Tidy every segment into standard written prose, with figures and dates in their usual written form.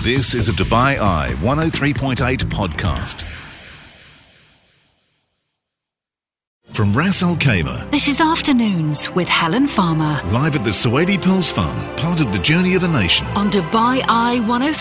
This is a Dubai Eye 103.8 podcast. From Ras Al Khaimah. This is Afternoons with Helen Farmer. Live at the Suwaidi Pearls Farm, part of the Journey of a Nation. On Dubai Eye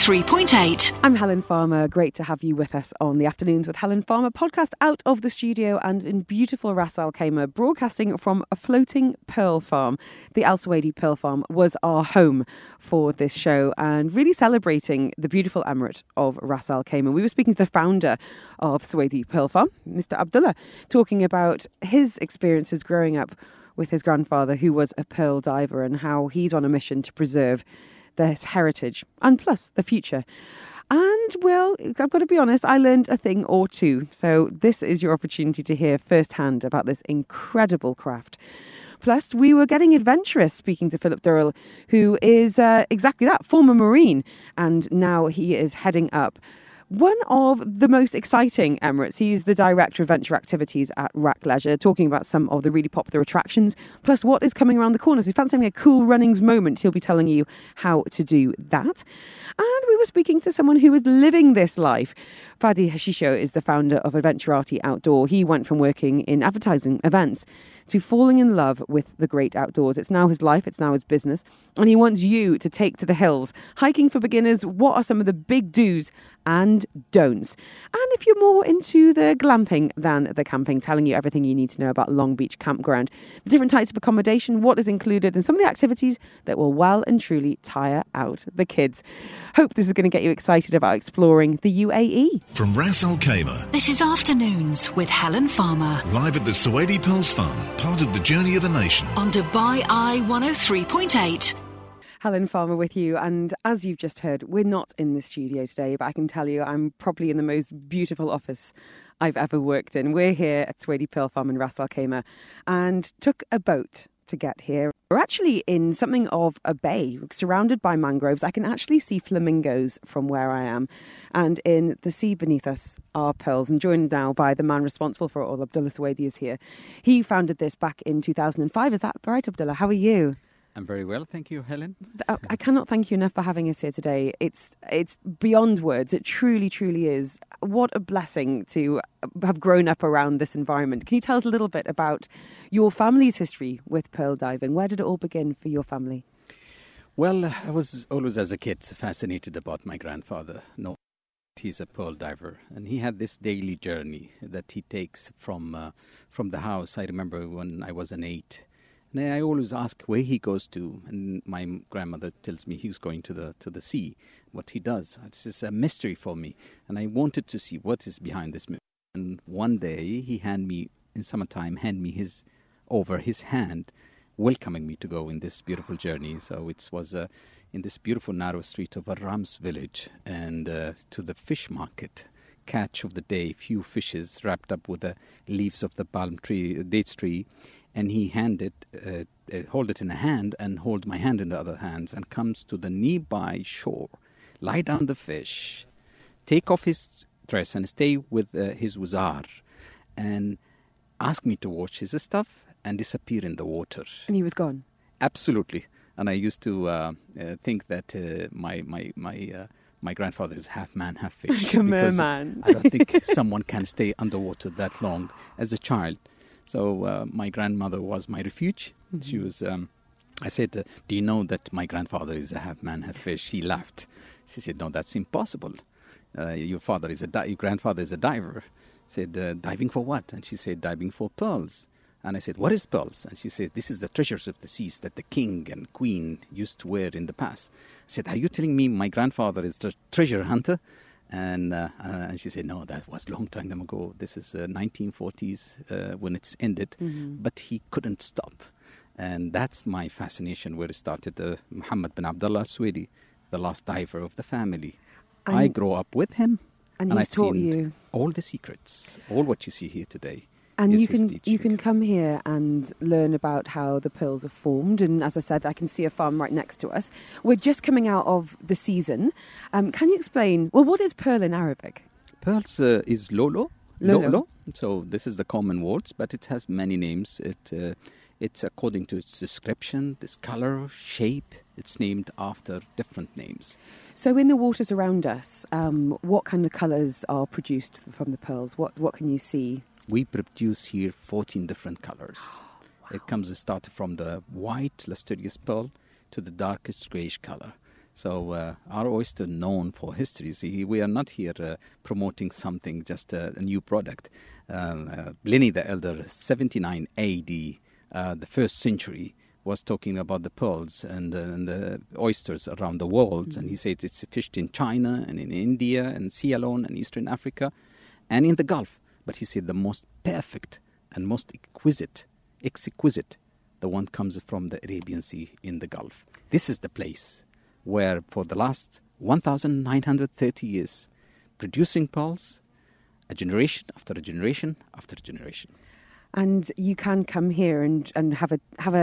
103.8. I'm Helen Farmer. Great to have you with us on the Afternoons with Helen Farmer podcast out of the studio and in beautiful Ras Al Khaimah, broadcasting from a floating pearl farm. The Al Suwaidi Pearl Farm was our home for this show and really celebrating the beautiful emirate of Ras Al Khaimah. We were speaking to the founder of Suwaidi Pearl Farm, Mr. Abdullah, talking about his experiences growing up with his grandfather, who was a pearl diver, and how he's on a mission to preserve this heritage and plus the future. And, well, I've got to be honest, I learned a thing or two. So this is your opportunity to hear firsthand about this incredible craft. Plus, we were getting adventurous speaking to Philip Durrell, who is exactly that, former Marine. And now he is heading up one of the most exciting Emirates. He's the Director of Venture Activities at RAK Leisure, talking about some of the really popular attractions, plus what is coming around the corner. So if you fancy having a cool runnings moment, he'll be telling you how to do that. And we were speaking to someone who is living this life. Fadi Hashisho is the founder of Adventurati Outdoor. He went from working in advertising events to falling in love with the great outdoors. It's now his life, it's now his business, and he wants you to take to the hills. Hiking for beginners, what are some of the big do's and don'ts? And if you're more into the glamping than the camping, telling you everything you need to know about Long Beach Campground, the different types of accommodation, what is included, and some of the activities that will well and truly tire out the kids. Hope this is going to get you excited about exploring the UAE. From Ras Al Khaimah. This is Afternoons with Helen Farmer. Live at the Suwaidi Pearls Farm, part of the Journey of a Nation. On Dubai Eye 103.8. Helen Farmer with you, and as you've just heard, we're not in the studio today, but I can tell you I'm probably in the most beautiful office I've ever worked in. We're here at Suwaidi Pearl Farm in Ras Al Khaimah and took a boat to get here. We're actually in something of a bay, surrounded by mangroves. I can actually see flamingos from where I am, and in the sea beneath us are pearls. And joined now by the man responsible for it all, Abdullah Suwaidi is here. He founded this back in 2005. Is that right, Abdullah? How are you? I'm very well, thank you, Helen. I cannot thank you enough for having us here today. It's beyond words. It truly, truly is. What a blessing to have grown up around this environment. Can you tell us a little bit about your family's history with pearl diving? Where did it all begin for your family? Well, I was always, as a kid, fascinated about my grandfather. No, he's a pearl diver, and he had this daily journey that he takes from the house. I remember when I was an 8. And I always ask where he goes to, and my grandmother tells me he's going to the sea. What he does, it's just a mystery for me, and I wanted to see what is behind this mystery. And one day he hand me his hand, welcoming me to go in this beautiful journey. So it was in this beautiful narrow street of Rams village, and to the fish market. Catch of the day, few fishes wrapped up with the leaves of the palm tree, dates tree. And he hold it in a hand and hold my hand in the other hands, and comes to the nearby shore, lie down the fish, take off his dress and stay with his wazar, and ask me to watch his stuff and disappear in the water. And he was gone? Absolutely. And I used to think that my grandfather is half man, half fish. Like a merman. I don't think someone can stay underwater that long as a child. So my grandmother was my refuge. Mm-hmm. She was. I said, "Do you know that my grandfather is a half man, half fish?" She laughed. She said, "No, that's impossible. Your grandfather is a diver." I said, "Diving for what?" And she said, "Diving for pearls." And I said, "What is pearls?" And she said, "This is the treasures of the seas that the king and queen used to wear in the past." I said, "Are you telling me my grandfather is a treasure hunter?" And she said, "No, that was a long time ago. This is 1940s when it's ended." Mm-hmm. But he couldn't stop. And that's my fascination where it started. Muhammad bin Abdullah Suwaidi, the last diver of the family. I grew up with him. And he's taught you all the secrets, all what you see here today. And you can come here and learn about how the pearls are formed. And as I said, I can see a farm right next to us. We're just coming out of the season. Can you explain, well, what is pearl in Arabic? Pearls is lolo. Lolo. So this is the common words, but it has many names. It's according to its description, this color, shape. It's named after different names. So in the waters around us, what kind of colours are produced from the pearls? What can you see? We produce here 14 different colors. It comes started from the white lustrous pearl to the darkest grayish color. So our oyster known for history. See, we are not here promoting something, just a new product. Pliny the Elder, 79 AD, the first century, was talking about the pearls and the oysters around the world. And he said it's fished in China and in India and Ceylon and Eastern Africa and in the Gulf. But he said the most perfect and most exquisite, the one comes from the Arabian Sea in the Gulf. This is the place where for the last 1,930 years, producing pearls, a generation after a generation after a generation. And you can come here and have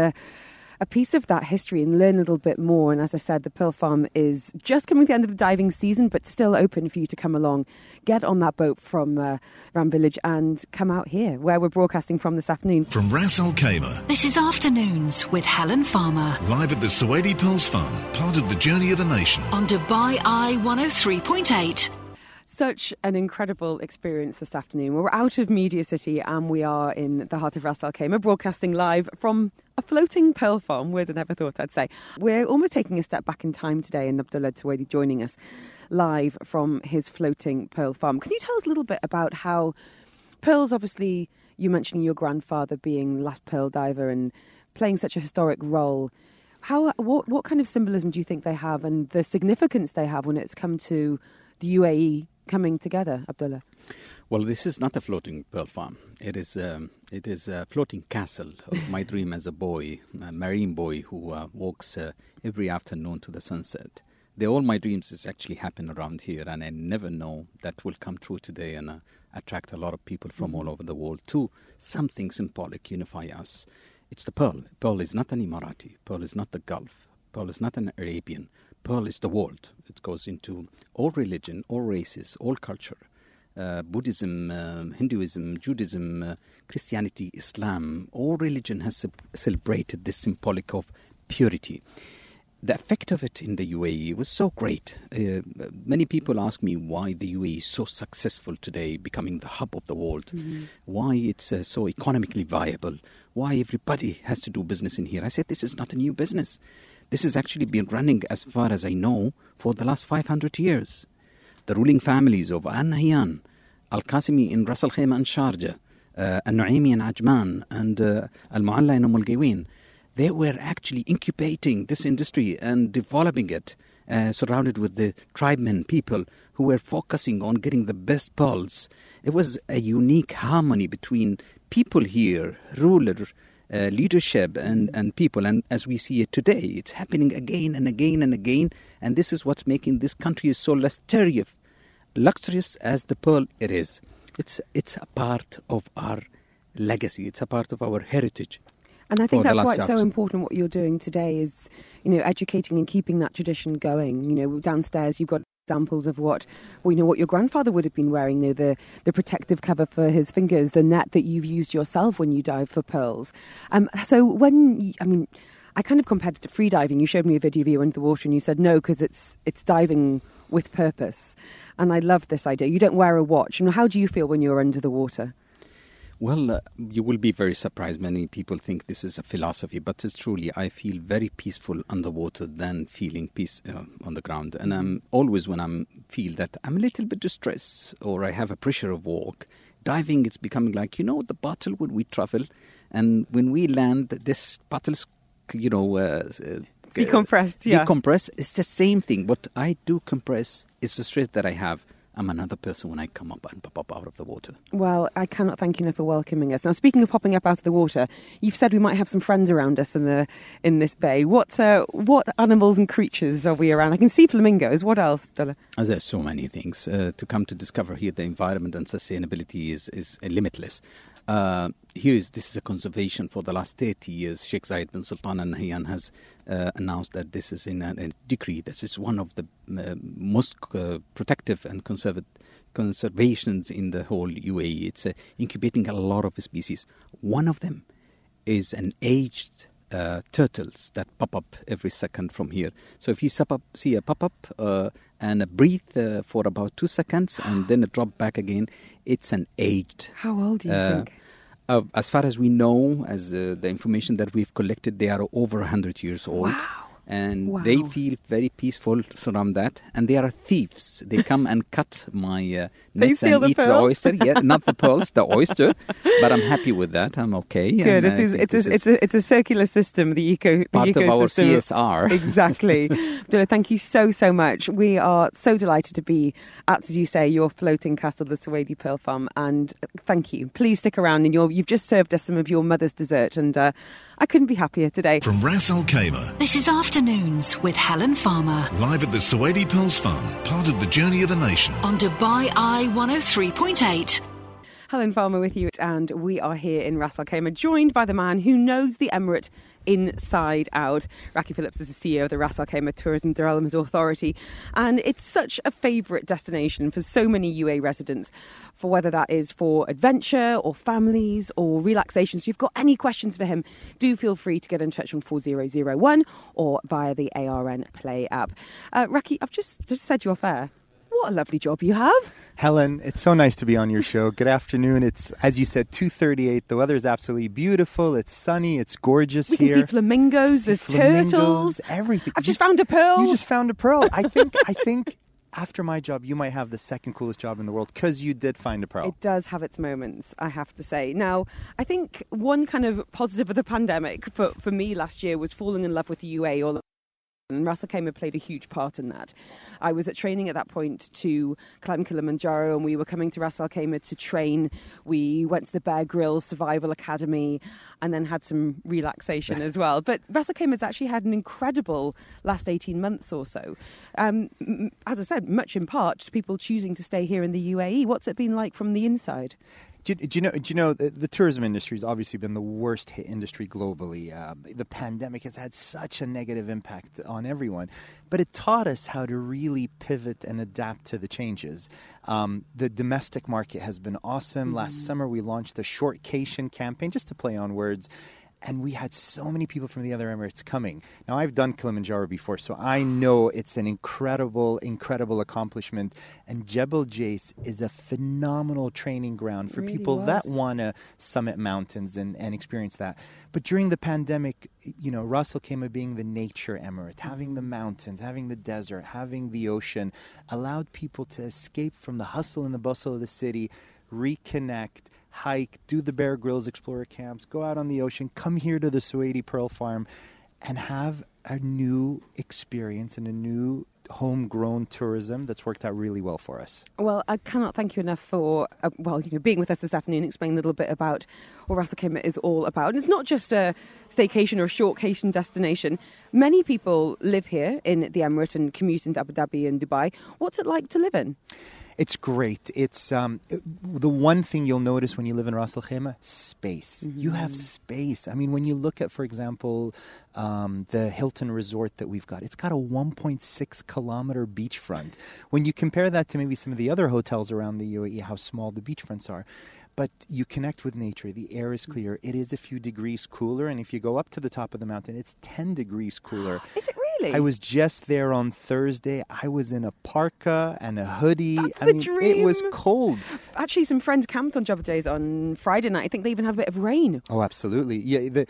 a piece of that history and learn a little bit more. And as I said, the Pearl Farm is just coming to the end of the diving season, but still open for you to come along, get on that boat from Ram Village and come out here, where we're broadcasting from this afternoon. From Ras Al Khaimah, This is Afternoons with Helen Farmer live at the Suwaidi Pearls Farm, part of the journey of a nation. on Dubai Eye 103.8. Such an incredible experience this afternoon. We're out of Media City and we are in the heart of Ras Al Khaimah, broadcasting live from a floating pearl farm. Words I never thought I'd say. We're almost taking a step back in time today, and Abdullah Suwaidi joining us live from his floating pearl farm. Can you tell us a little bit about how pearls, obviously, you mentioning your grandfather being the last pearl diver and playing such a historic role. What kind of symbolism do you think they have and the significance they have when it's come to the UAE coming together, Abdullah? Well, this is not a floating pearl farm. It is a floating castle of my dream as a boy, a marine boy who walks every afternoon to the sunset. All my dreams is actually happen around here, and I never know that will come true today and attract a lot of people from all over the world to something symbolic, unify us. It's the pearl. Pearl is not an Emirati. Pearl is not the Gulf. Pearl is not an Arabian. Pearl is the world. It goes into all religion, all races, all culture. Buddhism, Hinduism, Judaism, Christianity, Islam, all religion has celebrated this symbolic of purity. The effect of it in the UAE was so great. Many people ask me why the UAE is so successful today, becoming the hub of the world, why it's so economically viable, why everybody has to do business in here. I said, this is not a new business. This has actually been running, as far as I know, for the last 500 years. The ruling families of Al Nahyan, Al Qasimi in Ras Al Khaimah and Sharjah, Al Nuaimi in Ajman, and Al Mualla in Al Gawin, they were actually incubating this industry and developing it, surrounded with the tribemen people who were focusing on getting the best pearls. It was a unique harmony between people here, ruler, leadership and people. And as we see it today, it's happening again and again and again. And this is what's making this country so luxurious as the pearl it is. It's a part of our legacy. It's a part of our heritage. And I think that's why it's so important what you're doing today is, educating and keeping that tradition going. Downstairs you've got examples of what your grandfather would have been wearing, the protective cover for his fingers, the net that you've used yourself when you dive for pearls. So I kind of compared it to free diving. You showed me a video of you under the water and you said no, because it's diving with purpose. And I love this idea. You don't wear a watch. And how do you feel when you're under the water? Well, you will be very surprised. Many people think this is a philosophy, but it's truly, I feel very peaceful underwater than feeling peace on the ground. And I'm always, when I feel that I'm a little bit distressed or I have a pressure of work, diving, it's becoming like, the bottle when we travel and when we land, this bottle's, decompressed, yeah. Decompress. It's the same thing. What I do compress is the stress that I have. I'm another person when I come up and pop up out of the water. Well, I cannot thank you enough for welcoming us. Now, speaking of popping up out of the water, you've said we might have some friends around us in this bay. What animals and creatures are we around? I can see flamingos. What else, Abdullah? There's so many things to come to discover here. The environment and sustainability is limitless. This is a conservation for the last 30 years. Sheikh Zayed bin Sultan Al Nahyan has announced that this is in a decree. This is one of the most protective and conservations in the whole UAE. It's incubating a lot of species. One of them is an aged turtles that pop up every second from here. So if you see a pop-up and breathe for about 2 seconds and then a drop back again, it's an aged. How old do you think? As far as we know, as the information that we've collected, they are over 100 years old. Wow. And they feel very peaceful around that. And they are thieves. They come and cut my nets and eat the oyster. Yeah, not the pearls, the oyster. But I'm happy with that. I'm okay. Good. It's a circular system. The part ecosystem. Of our CSR. Exactly. Abdullah, thank you so much. We are so delighted to be at, as you say, your floating castle, the Suwaidi Pearl Farm. And thank you. Please stick around. And you've just served us some of your mother's dessert, and I couldn't be happier today. From Ras Al Khaimah. This is Afternoons with Helen Farmer. Live at the Suwaidi Pearls Farm, part of the journey of a nation. On Dubai Eye 103.8. Helen Farmer with you, and we are here in Ras Al Khaimah, joined by the man who knows the Emirate inside out. Raki Phillips is the CEO of the Ras Al Khaimah Tourism Development Authority, and it's such a favourite destination for so many UAE residents, for whether that is for adventure or families or relaxation. So if you've got any questions for him, do feel free to get in touch on 4001 or via the ARN Play app. Raki, I've just said you're fair. What a lovely job you have. Helen, it's so nice to be on your show. Good afternoon. It's, as you said, 2:38. The weather is absolutely beautiful. It's sunny. It's gorgeous here. We can see flamingos. There's turtles. Everything. I've just found a pearl. You just found a pearl. I think after my job, you might have the second coolest job in the world because you did find a pearl. It does have its moments, I have to say. Now, I think one kind of positive of the pandemic for me last year was falling in love with the UAE. And Ras Al Khaimah played a huge part in that. I was at training at that point to climb Kilimanjaro, and we were coming to Ras Al Khaimah to train. We went to the Bear Grylls Survival Academy and then had some relaxation as well. But Ras Al Khaimah has actually had an incredible last 18 months or so. As I said, much in part to people choosing to stay here in the UAE. What's it been like from the inside? Do you know the tourism industry has obviously been the worst hit industry globally. The pandemic has had such a negative impact on everyone, but it taught us how to really pivot and adapt to the changes. The domestic market has been awesome. Last summer we launched the Shortcation campaign, just to play on words. And we had so many people from the other Emirates coming. Now, I've done Kilimanjaro before, so I know it's an incredible, incredible accomplishment. And Jebel Jais is a phenomenal training ground for people that want to summit mountains and experience that. But during the pandemic, you know, Ras Al Khaimah being the nature emirate, having the mountains, having the desert, having the ocean, allowed people to escape from the hustle and the bustle of the city, reconnect, hike, do the Bear Grylls Explorer camps, go out on the ocean, come here to the Suwaidi Pearl Farm and have a new experience and a new homegrown tourism that's worked out really well for us. Well, I cannot thank you enough for being with us this afternoon, explaining a little bit about what Ras Al Khaimah is all about. And it's not just a staycation or a shortcation destination. Many people live here in the Emirate and commute into Abu Dhabi and Dubai. What's it like to live in? It's great. It's the one thing you'll notice when you live in Ras Al Khaimah, space. You have space. I mean, when you look at, for example, the Hilton Resort that we've got, it's got a 1.6 kilometer beachfront. When you compare that to maybe some of the other hotels around the UAE, how small the beachfronts are. But you connect with nature. The air is clear. It is a few degrees cooler. And if you go up to the top of the mountain, it's 10 degrees cooler. Is it really? I was just there on Thursday. I was in a parka and a hoodie. That's the dream. It was cold. Actually, some friends camped on Jebel Jais on Friday night. I think they even have a bit of rain. Oh, absolutely. Yeah,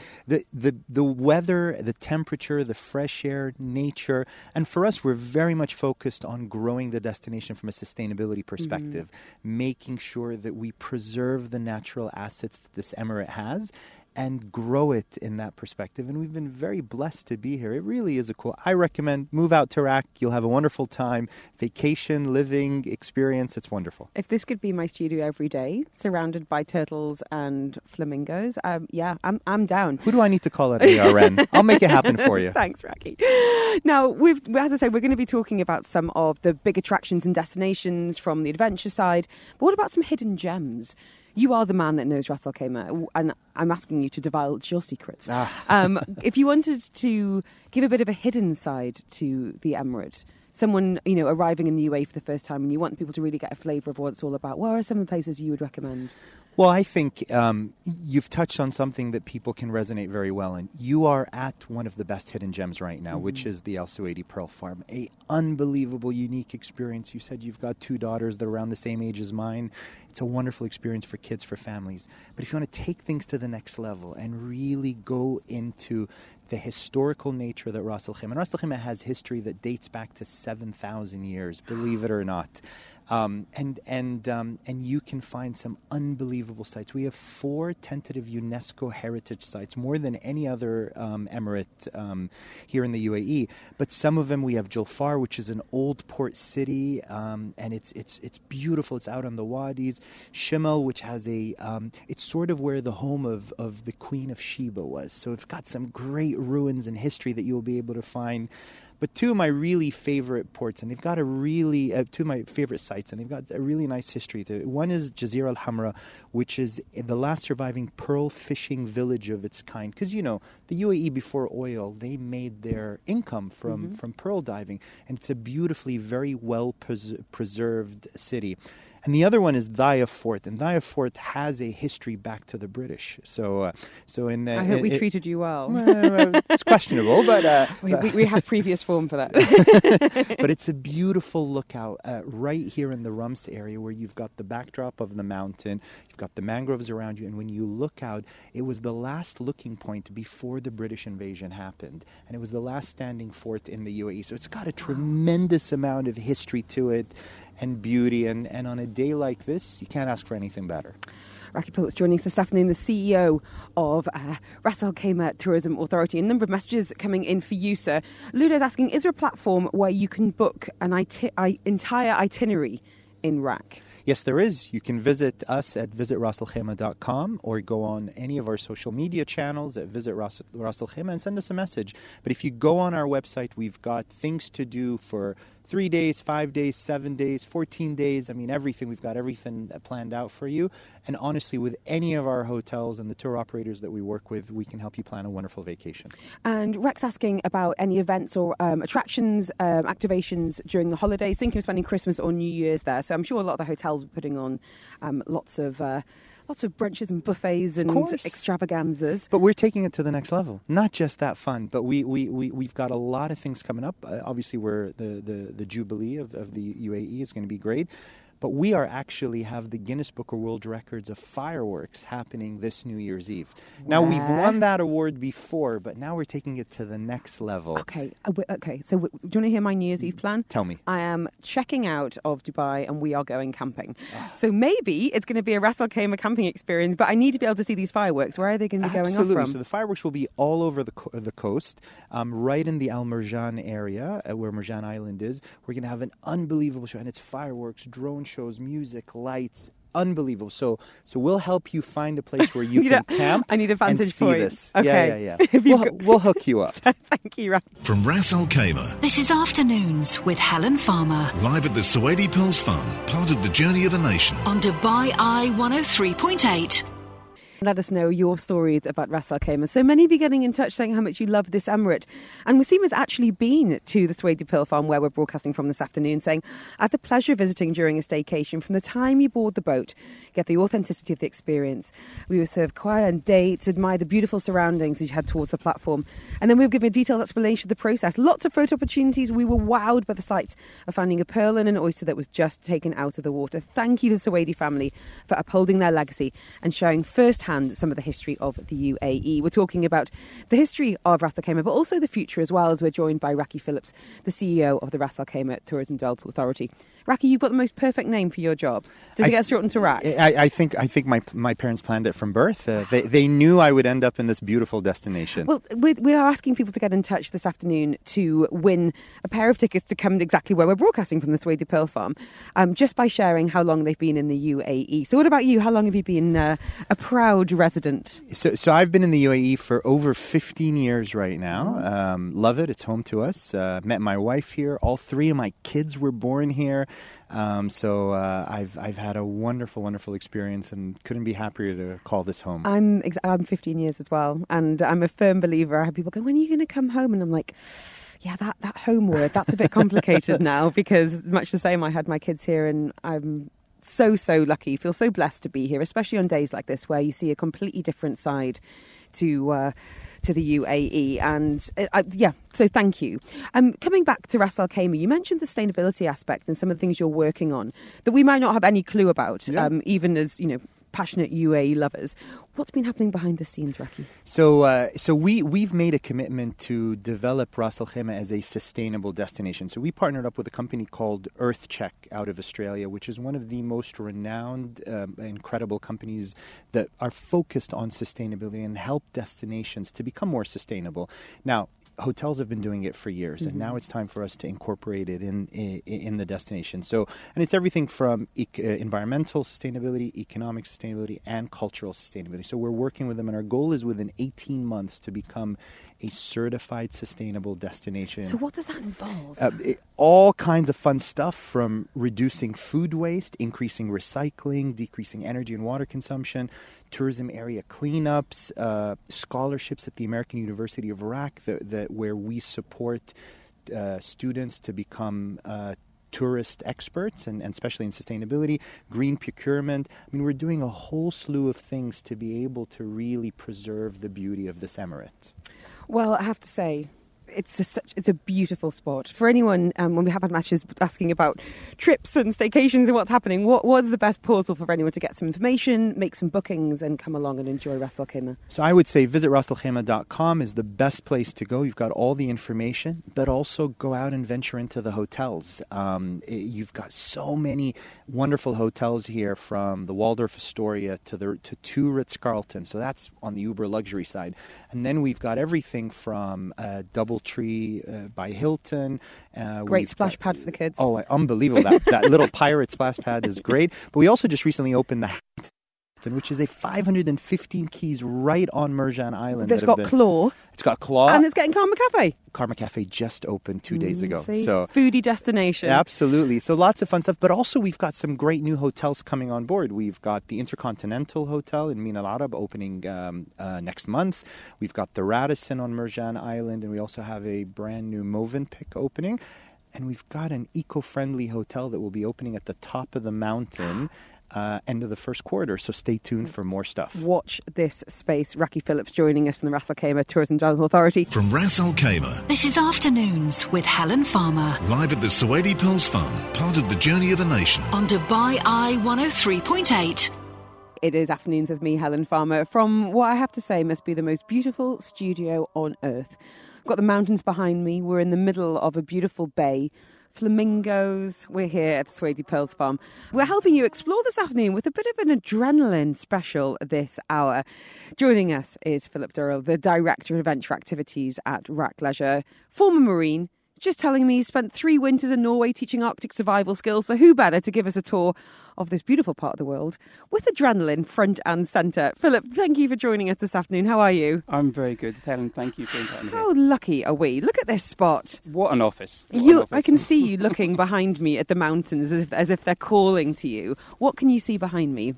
the weather, the temperature, the fresh air, nature. And for us, we're very much focused on growing the destination from a sustainability perspective, making sure that we preserve the natural assets that this emirate has and grow it in that perspective. And we've been very blessed to be here. It really is I recommend move out to Iraq. You'll have a wonderful time. Vacation, living, experience. It's wonderful. If this could be my studio every day, surrounded by turtles and flamingos, I'm down. Who do I need to call at ARN? I'll make it happen for you. Thanks, Raki. Now, as I say, we're going to be talking about some of the big attractions and destinations from the adventure side. But what about some hidden gems? You are the man that knows Ras Al Khaimah, and I'm asking you to divulge your secrets. If you wanted to give a bit of a hidden side to the Emirate, someone, arriving in the UAE for the first time and you want people to really get a flavour of what it's all about, what are some of the places you would recommend? Well, I think you've touched on something that people can resonate very well in. You are at one of the best hidden gems right now, which is the Al Suwaidi Pearl Farm. A unbelievable, unique experience. You said you've got 2 daughters that are around the same age as mine. It's a wonderful experience for kids, for families. But if you want to take things to the next level and really go into the historical nature that Ras Al Khaimah, and Ras Al Khaimah has history that dates back to 7,000 years, believe it or not. And you can find some unbelievable sites. We have 4 tentative UNESCO heritage sites, more than any other emirate here in the UAE. But some of them, we have Julfar, which is an old port city, and it's beautiful. It's out on the wadis. Shimal, which has it's sort of where the home of the Queen of Sheba was. So it's got some great ruins and history that you'll be able to find. But 2 of my really favorite ports, and they've got 2 of my favorite sites, and they've got a really nice history to it. One is Jazira al-Hamra, which is the last surviving pearl fishing village of its kind. Because, the UAE before oil, they made their income from pearl diving. And it's a beautifully, very well preserved city. And the other one is Dhaya Fort, and Dhaya Fort has a history back to the British. So in I hope we treated you well. It's questionable, but we have previous form for that. But it's a beautiful lookout right here in the Rums area, where you've got the backdrop of the mountain, you've got the mangroves around you, and when you look out, it was the last looking point before the British invasion happened, and it was the last standing fort in the UAE. So it's got a tremendous amount of history to it, and beauty, and on a day like this, you can't ask for anything better. Raki Phillips joining us this afternoon, the CEO of Ras Al Khaimah Tourism Authority. A number of messages coming in for you, sir. Ludo's asking, is there a platform where you can book an entire itinerary in RAK? Yes, there is. You can visit us at visitrasalkhaimah.com or go on any of our social media channels at Visit Ras Al Khaimah and send us a message. But if you go on our website, we've got things to do for 3 days, 5 days, 7 days, 14 days. I mean, everything. We've got everything planned out for you. And honestly, with any of our hotels and the tour operators that we work with, we can help you plan a wonderful vacation. And Rex asking about any events or attractions, activations during the holidays, thinking of spending Christmas or New Year's there. So I'm sure a lot of the hotels are putting on lots of brunches and buffets and extravaganzas. But we're taking it to the next level. Not just that fun, but we've got a lot of things coming up. Obviously, we're the Jubilee of the UAE is going to be great. But we actually have the Guinness Book of World Records of fireworks happening this New Year's Eve. Now, we've won that award before, but now we're taking it to the next level. Okay. So do you want to hear my New Year's Eve plan? Tell me. I am checking out of Dubai and we are going camping. So maybe it's going to be a Ras Al Khaimah camping experience, but I need to be able to see these fireworks. Where are they going to be going off from? Absolutely. So the fireworks will be all over the coast, right in the Al Marjan area, where Marjan Island is. We're going to have an unbelievable show, and it's fireworks, drone shows, music, lights, unbelievable. So we'll help you find a place where you can camp. I need a vantage and see point. This. Okay. Yeah. We'll hook you up. Thank you, Raf. From Ras Al Khaimah, This is Afternoons with Helen Farmer live at the Suwaidi Pearls Farm, part of the Journey of a Nation. on Dubai Eye 103.8. Let us know your stories about Ras Al Khaimah. So many of you getting in touch saying how much you love this emirate. And Wasim has actually been to the Suwaidi Pearl Farm where we're broadcasting from this afternoon, saying, I had the pleasure of visiting during a staycation. From the time you board the boat, get the authenticity of the experience. We were served choir and dates, admire the beautiful surroundings as you head towards the platform. And then we were given a detailed explanation of the process. Lots of photo opportunities. We were wowed by the sight of finding a pearl and an oyster that was just taken out of the water. Thank you to the Suwaidi family for upholding their legacy and sharing firsthand some of the history of the UAE. We're talking about the history of Ras Al Khaimah, but also the future as well, as we're joined by Raki Phillips, the CEO of the Ras Al Khaimah Tourism Development Authority. Raki, you've got the most perfect name for your job. Does it get shortened to Rak? I think my parents planned it from birth. They knew I would end up in this beautiful destination. Well, we are asking people to get in touch this afternoon to win a pair of tickets to come exactly where we're broadcasting from the Suwaidi Pearl Farm, just by sharing how long they've been in the UAE. So what about you? How long have you been a proud resident? So I've been in the UAE for over 15 years right now. Love it. It's home to us. Met my wife here. All 3 of my kids were born here. So I've had a wonderful experience and couldn't be happier to call this home. I'm 15 years as well, and I'm a firm believer. I have people go, when are you going to come home? And I'm like, Yeah, that home word, that's a bit complicated now, because much the same, I had my kids here and I'm so lucky, feel so blessed to be here, especially on days like this where you see a completely different side to the UAE. And so thank you. Coming back to Ras Al Khaimah, you mentioned the sustainability aspect and some of the things you're working on that we might not have any clue about, even as, passionate UAE lovers. What's been happening behind the scenes, Raki? So we've made a commitment to develop Ras Al Khaimah as a sustainable destination. So we partnered up with a company called EarthCheck out of Australia, which is one of the most renowned, incredible companies that are focused on sustainability and help destinations to become more sustainable. Now, hotels have been doing it for years, and now it's time for us to incorporate it in the destination. So, and it's everything from environmental sustainability, economic sustainability, and cultural sustainability. So we're working with them, and our goal is within 18 months to become a certified sustainable destination. So what does that involve? All kinds of fun stuff, from reducing food waste, increasing recycling, decreasing energy and water consumption, tourism area cleanups, scholarships at the American University of Iraq where we support students to become tourist experts, and especially in sustainability, green procurement. I mean, we're doing a whole slew of things to be able to really preserve the beauty of this emirate. Well, I have to say, it's a beautiful spot. For anyone, when we have had matches asking about trips and staycations and what's happening, what's the best portal for anyone to get some information, make some bookings, and come along and enjoy Ras Al Khaimah? So I would say visit rasalkhaimah.com is the best place to go. You've got all the information, but also go out and venture into the hotels. You've got so many wonderful hotels here, from the Waldorf Astoria to two Ritz-Carlton. So that's on the uber luxury side. And then we've got everything from DoubleTree by Hilton. Great splash pad for the kids. Oh, unbelievable. That little pirate splash pad is great. But we also just recently opened the Hampton, which is a 515 keys right on Merjan Island. It's got Claw. It's got Claw. And it's getting Karma Cafe. Karma Cafe just opened 2 days ago. See? So foodie destination. Absolutely. So lots of fun stuff. But also we've got some great new hotels coming on board. We've got the Intercontinental Hotel in Min Al Arab opening next month. We've got the Radisson on Merjan Island. And we also have a brand new Movenpick opening. And we've got an eco-friendly hotel that will be opening at the top of the mountain end of the first quarter. So stay tuned for more stuff. Watch this space. Raki Phillips joining us from the Ras Al Khaimah Tourism Development Authority. From Ras Al Khaimah, This is Afternoons with Helen Farmer live at the Suwaidi Pearls Farm, part of the Journey of a Nation. on Dubai Eye 103.8. It is Afternoons with me, Helen Farmer, from what I have to say must be the most beautiful studio on earth. I've got the mountains behind me. We're in the middle of a beautiful bay. Flamingos. We're here at the Suwaidi Pearls Farm. We're helping you explore this afternoon with a bit of an adrenaline special this hour. Joining us is Philip Durrell, the Director of Adventure Activities at RAK Leisure, former Marine, just telling me he spent 3 winters in Norway teaching Arctic survival skills, so who better to give us a tour of this beautiful part of the world with adrenaline front and centre. Philip, thank you for joining us this afternoon. How are you? I'm very good, Helen. Thank you for inviting me. How lucky are we? Look at this spot. What an office. What an office. I can see you looking behind me at the mountains as if they're calling to you. What can you see behind me?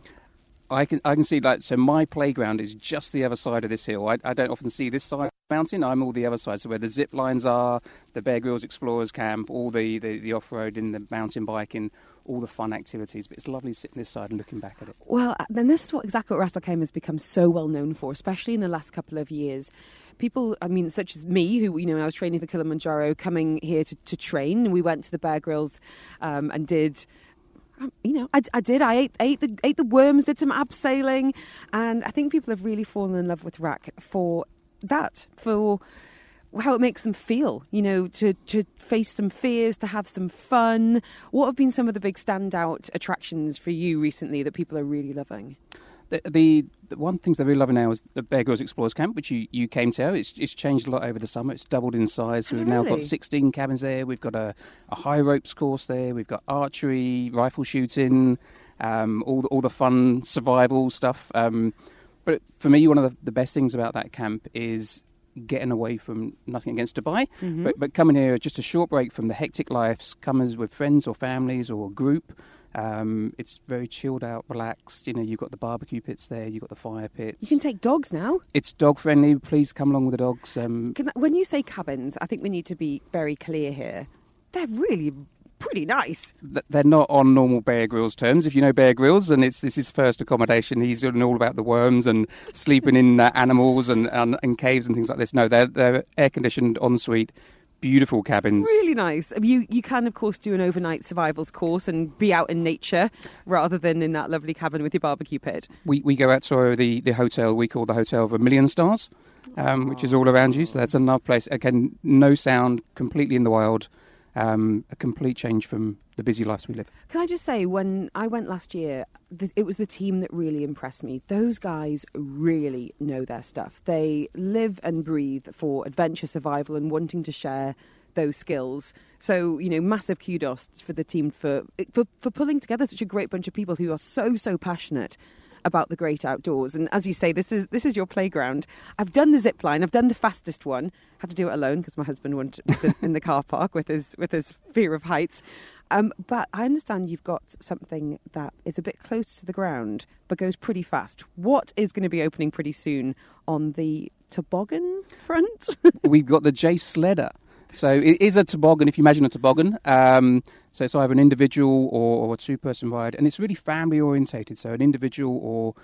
I can see, so my playground is just the other side of this hill. I don't often see this side of the mountain. I'm all the other side, so where the zip lines are, the Bear Grylls Explorers Camp, all the off-road and the mountain biking, all the fun activities. But it's lovely sitting this side and looking back at it. Well, then this is exactly what Ras Al Khaimah has become so well known for, especially in the last couple of years. People, such as me, who, I was training for Kilimanjaro, coming here to train. We went to the Bear Grylls and did... I did. I ate the worms, did some abseiling, and I think people have really fallen in love with RAK for that, for how it makes them feel, to face some fears, to have some fun. What have been some of the big standout attractions for you recently that people are really loving? The one thing they're really loving now is the Bear Grylls Explorers Camp, which you came to. It's changed a lot over the summer. It's doubled in size. So we've now got 16 cabins there. We've got a high ropes course there. We've got archery, rifle shooting, all the fun survival stuff. But for me, one of the best things about that camp is getting away from, nothing against Dubai, but coming here just a short break from the hectic lives, coming with friends or families or a group, It's very chilled out, relaxed. You've got the barbecue pits there, you've got the fire pits. You can take dogs now. It's dog friendly. Please come along with the dogs. When you say cabins, I think we need to be very clear here. They're really pretty nice. They're not on normal Bear Grylls terms. If you know Bear Grylls, and this is his first accommodation, he's all about the worms and sleeping in animals and caves and things like this. No, they're air conditioned, ensuite. Beautiful cabins. Really nice. You can, of course, do an overnight survivals course and be out in nature rather than in that lovely cabin with your barbecue pit. We go out to the hotel we call the Hotel of a Million Stars, which is all around you. So that's another place. Again, no sound, completely in the wild. A complete change from the busy lives we live. Can I just say, when I went last year, it was the team that really impressed me. Those guys really know their stuff. They live and breathe for adventure, survival, and wanting to share those skills. So, massive kudos for the team for pulling together such a great bunch of people who are so passionate about the great outdoors. And as you say, this is your playground. I've done the zip line. I've done the fastest one. Had to do it alone because my husband was in the car park with his fear of heights. But I understand you've got something that is a bit close to the ground but goes pretty fast. What is going to be opening pretty soon on the toboggan front? We've got the Jace Sledder. So it is a toboggan, if you imagine a toboggan. So it's either an individual or a two-person ride, and it's really family-orientated. So an individual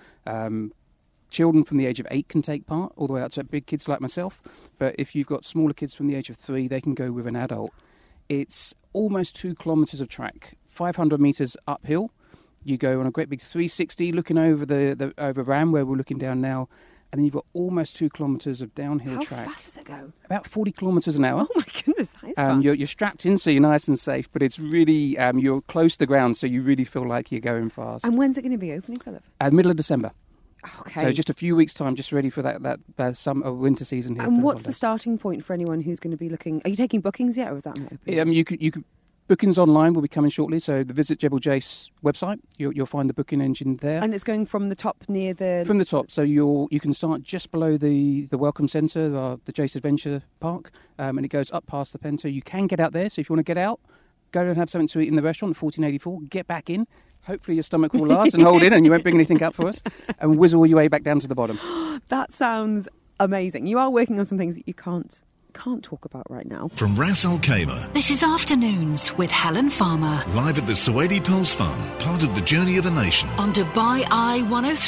or children from the age of 8 can take part, all the way up to big kids like myself. But if you've got smaller kids from the age of 3, they can go with an adult. It's almost 2 kilometres of track, 500 metres uphill. You go on a great big 360 looking over over Ram, where we're looking down now. And then you've got almost 2 kilometres of downhill track. How fast does it go? About 40 kilometres an hour. Oh my goodness, that is fast. You're strapped in, so you're nice and safe, but it's really, you're close to the ground, so you really feel like you're going fast. And when's it going to be opening, Philip? Middle of December. Okay. So just a few weeks' time, just ready for that summer winter season here. And what's the starting point for anyone who's going to be looking? Are you taking bookings yet, or is that not open? You could. Bookings online will be coming shortly, so the Visit Jebel Jace website, you'll find the booking engine there. And it's going from the top near the... From the top, so you can start just below the Welcome Centre, the Jace Adventure Park, and it goes up past the Penta. You can get out there, so if you want to get out, go and have something to eat in the restaurant at 1484, get back in. Hopefully your stomach will last and hold in and you won't bring anything up for us, and whizzle your way back down to the bottom. That sounds amazing. You are working on some things that you can't talk about right now. From Ras Al Khaimah, This is Afternoons with Helen Farmer live at the Suwaidi Pearls Farm, part of the Journey of a Nation. on Dubai Eye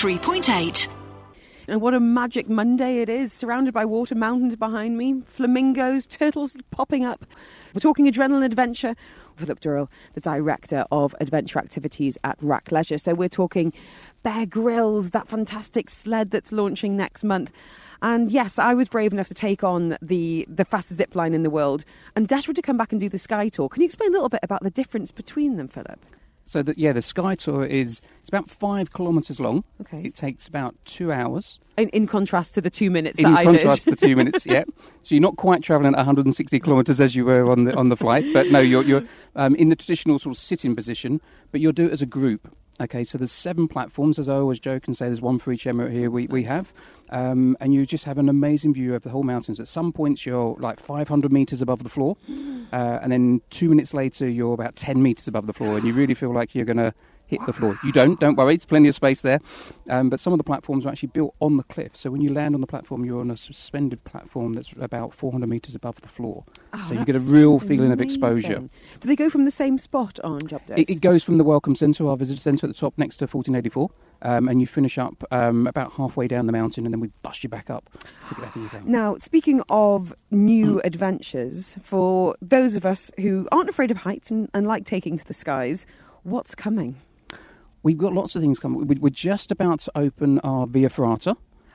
103.8. And what a magic Monday it is, surrounded by water, mountains behind me, flamingos, turtles popping up. We're talking adrenaline adventure with Philip Durrell, the director of adventure activities at Rack Leisure. So we're talking Bear Grylls, that fantastic sled that's launching next month. And yes, I was brave enough to take on the fastest zip line in the world and desperate to come back and do the Sky Tour. Can you explain a little bit about the difference between them, Philip? So the Sky Tour it's about 5 kilometres long. Okay. It takes about 2 hours. In contrast to the 2 minutes that In I did. contrast to the 2 minutes, yeah. So you're not quite travelling at 160 kilometres as you were on the flight, but no, you're in the traditional sort of sitting position, but you'll do it as a group. Okay, so there's 7 platforms, as I always joke and say there's one for each emirate here we have. And you just have an amazing view of the whole mountains. At some points you're like 500 metres above the floor, and then 2 minutes later you're about 10 metres above the floor, and you really feel like you're going to hit the floor. You don't worry, there's plenty of space there. But some of the platforms are actually built on the cliff, so when you land on the platform you're on a suspended platform that's about 400 metres above the floor. So you get a real feeling of exposure. Do they go from the same spot on job days? It goes from the Welcome Centre, our visitor centre at the top next to 1484, and you finish up about halfway down the mountain, and then we bust you back up to get back in your plane. Now, speaking of new adventures, for those of us who aren't afraid of heights and like taking to the skies, what's coming? We've got lots of things coming. We're just about to open our Via Ferrata.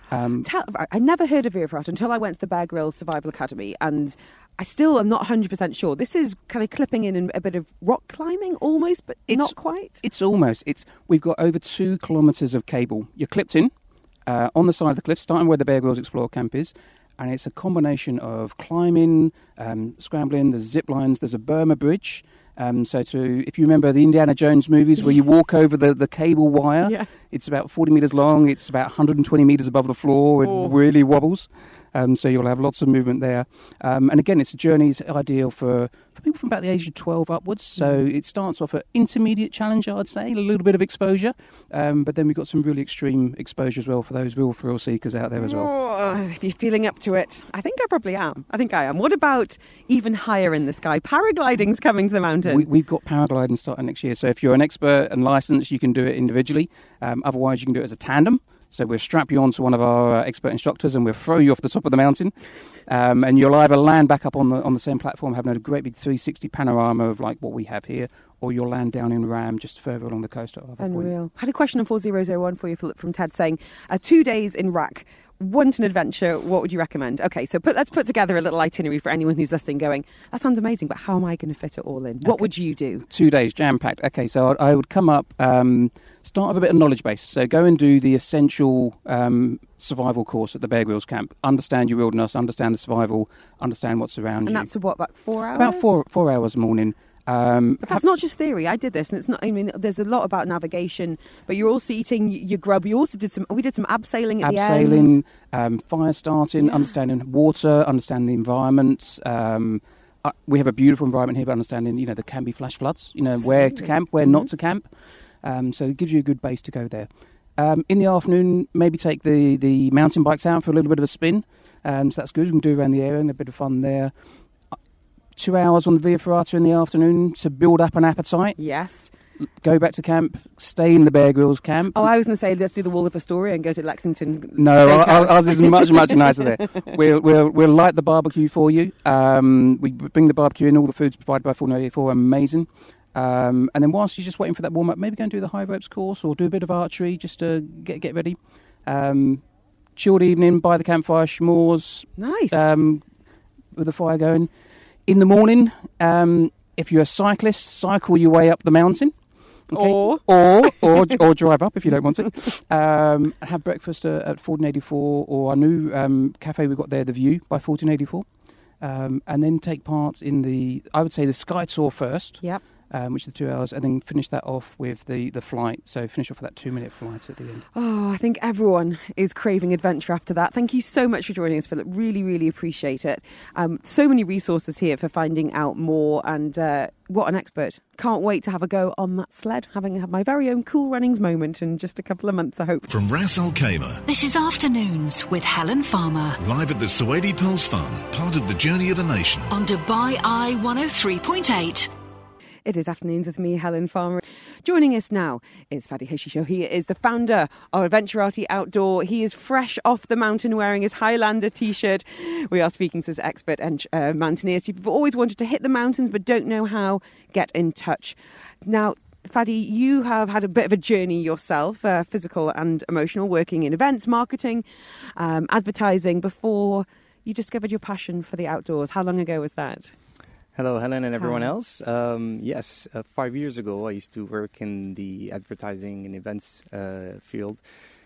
I never heard of Via Ferrata until I went to the Bear Grylls Survival Academy, and I still am not 100% sure. This is kind of clipping in a bit of rock climbing almost, but not quite. It's almost. We've got over 2 kilometres of cable. You're clipped in on the side of the cliff, starting where the Bear Grylls Explorer Camp is, and it's a combination of climbing, scrambling, there's zip lines, there's a Burma bridge. If you remember the Indiana Jones movies where you walk over the cable wire, It's about 40 metres long, it's about 120 metres above the floor, it really wobbles. So you'll have lots of movement there. And again, it's a journey is ideal for people from about the age of 12 upwards. So it starts off at intermediate challenge, I'd say, a little bit of exposure. But then we've got some really extreme exposure as well for those real thrill seekers out there as well. Oh, if you're feeling up to it, I think I probably am. I think I am. What about even higher in the sky? Paragliding's coming to the mountain. We've got paragliding starting next year. So if you're an expert and licensed, you can do it individually. Otherwise, you can do it as a tandem. So we'll strap you onto one of our expert instructors and we'll throw you off the top of the mountain. And you'll either land back up on the same platform, having a great big 360 panorama of like what we have here, or you'll land down in Ram just further along the coast at other Unreal. I had a question on 4001 for you, Philip, from Ted, saying 2 days in RAK. Want an adventure, what would you recommend? Okay, so let's put together a little itinerary for anyone who's listening going, that sounds amazing, but how am I going to fit it all in? What would you do? 2 days, jam-packed. Okay, so I would come up, start with a bit of knowledge base. So go and do the essential survival course at the Bear Grylls camp. Understand your wilderness, understand the survival, understand what's around you. And that's what, about 4 hours? About 4 hours a morning. But that's not just theory. I did this, and it's not. I mean, there's a lot about navigation, but you're also eating your grub. We also did some abseiling at the end. Abseiling, fire starting, understanding water, understanding the environment. We have a beautiful environment here, but understanding, there can be flash floods. Where to camp, where not to camp. So it gives you a good base to go there. In the afternoon, maybe take the mountain bikes out for a little bit of a spin. So that's good. We can do around the area and a bit of fun there. 2 hours on the Via Ferrata in the afternoon to build up an appetite. Yes. Go back to camp, stay in the Bear Grylls camp. Oh, I was going to say, let's do the Wall of Astoria and go to Lexington. No, ours is much, much nicer there. We'll light the barbecue for you. We bring the barbecue in, all the food's provided by 4084, amazing. And then whilst you're just waiting for that warm-up, maybe go and do the high ropes course or do a bit of archery just to get ready. Chilled evening by the campfire, s'mores. Nice. With the fire going. In the morning, if you're a cyclist, cycle your way up the mountain. Okay? Or drive up if you don't want to. Have breakfast at 1484 or our new cafe we've got there, The View by 1484. And then take part in I would say the Sky Tour first. Yep. Which is 2 hours, and then finish that off with the flight. So finish off with that 2-minute flight at the end. Oh, I think everyone is craving adventure after that. Thank you so much for joining us, Philip. Really, really appreciate it. So many resources here for finding out more, and what an expert. Can't wait to have a go on that sled, having had my very own Cool Runnings moment in just a couple of months, I hope. From Ras Al Khaimah. This is Afternoons with Helen Farmer. Live at the Suwaidi Pearls Farm, part of the Journey of a Nation. On Dubai Eye 103.8. It is Afternoons with me, Helen Farmer. Joining us now is Fadi Hashisho. He is the founder of Adventurati Outdoor. He is fresh off the mountain wearing his Highlander t-shirt. We are speaking to this expert mountaineers. If you've always wanted to hit the mountains but don't know how, get in touch. Now, Fadi, you have had a bit of a journey yourself, physical and emotional, working in events, marketing, advertising, before you discovered your passion for the outdoors. How long ago was that? Hello, Helen and everyone else. Yes, 5 years ago, I used to work in the advertising and events field.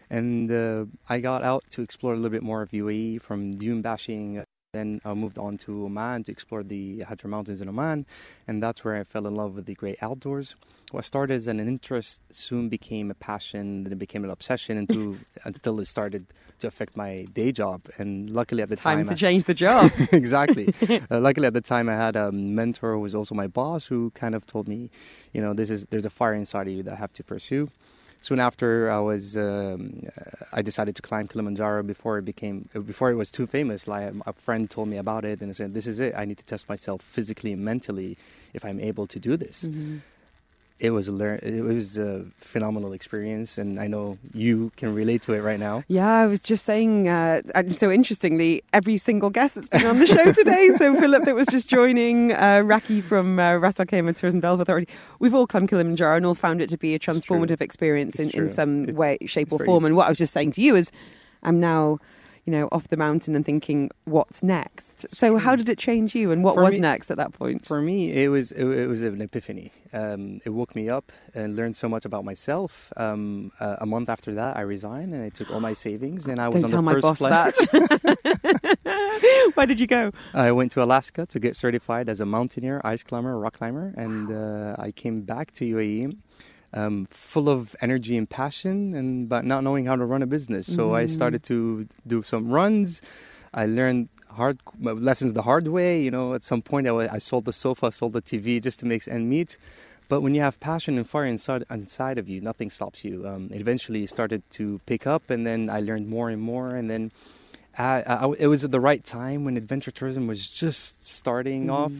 And I got out to explore a little bit more of UAE, from dune bashing. Then I moved on to Oman to explore the Hadra Mountains in Oman. And that's where I fell in love with the great outdoors. What started as an interest soon became a passion, then it became an obsession until it started to affect my day job. And luckily at the time... Time to change the job. Exactly. Luckily at the time I had a mentor who was also my boss, who kind of told me, there's a fire inside of you that I have to pursue. Soon after, I decided to climb Kilimanjaro before it was too famous. Like, a friend told me about it, and I said, "This is it. I need to test myself physically and mentally if I'm able to do this." Mm-hmm. It was a phenomenal experience, and I know you can relate to it right now. Yeah, I was just saying, so interestingly, every single guest that's been on the show today, so Philip that was just joining, Raki from Ras Al Khaimah Tourism Development Authority, we've all climbed Kilimanjaro and all found it to be a transformative experience in some way, shape or form. And what I was just saying to you is, I'm now... off the mountain and thinking, what's next? So how did it change you, and what was next at that point? For me, it was an epiphany. It woke me up and learned so much about myself. A month after that, I resigned and I took all my savings and I was on the first flight. Don't tell my boss that. Where did you go? I went to Alaska to get certified as a mountaineer, ice climber, rock climber, and I came back to UAE. Full of energy and passion, but not knowing how to run a business. So I started to do some runs. I learned hard lessons the hard way. At some point I sold the sofa, sold the TV just to make ends meet. But when you have passion and fire inside of you, nothing stops you. It eventually started to pick up, and then I learned more and more. And then it was at the right time when adventure tourism was just starting off,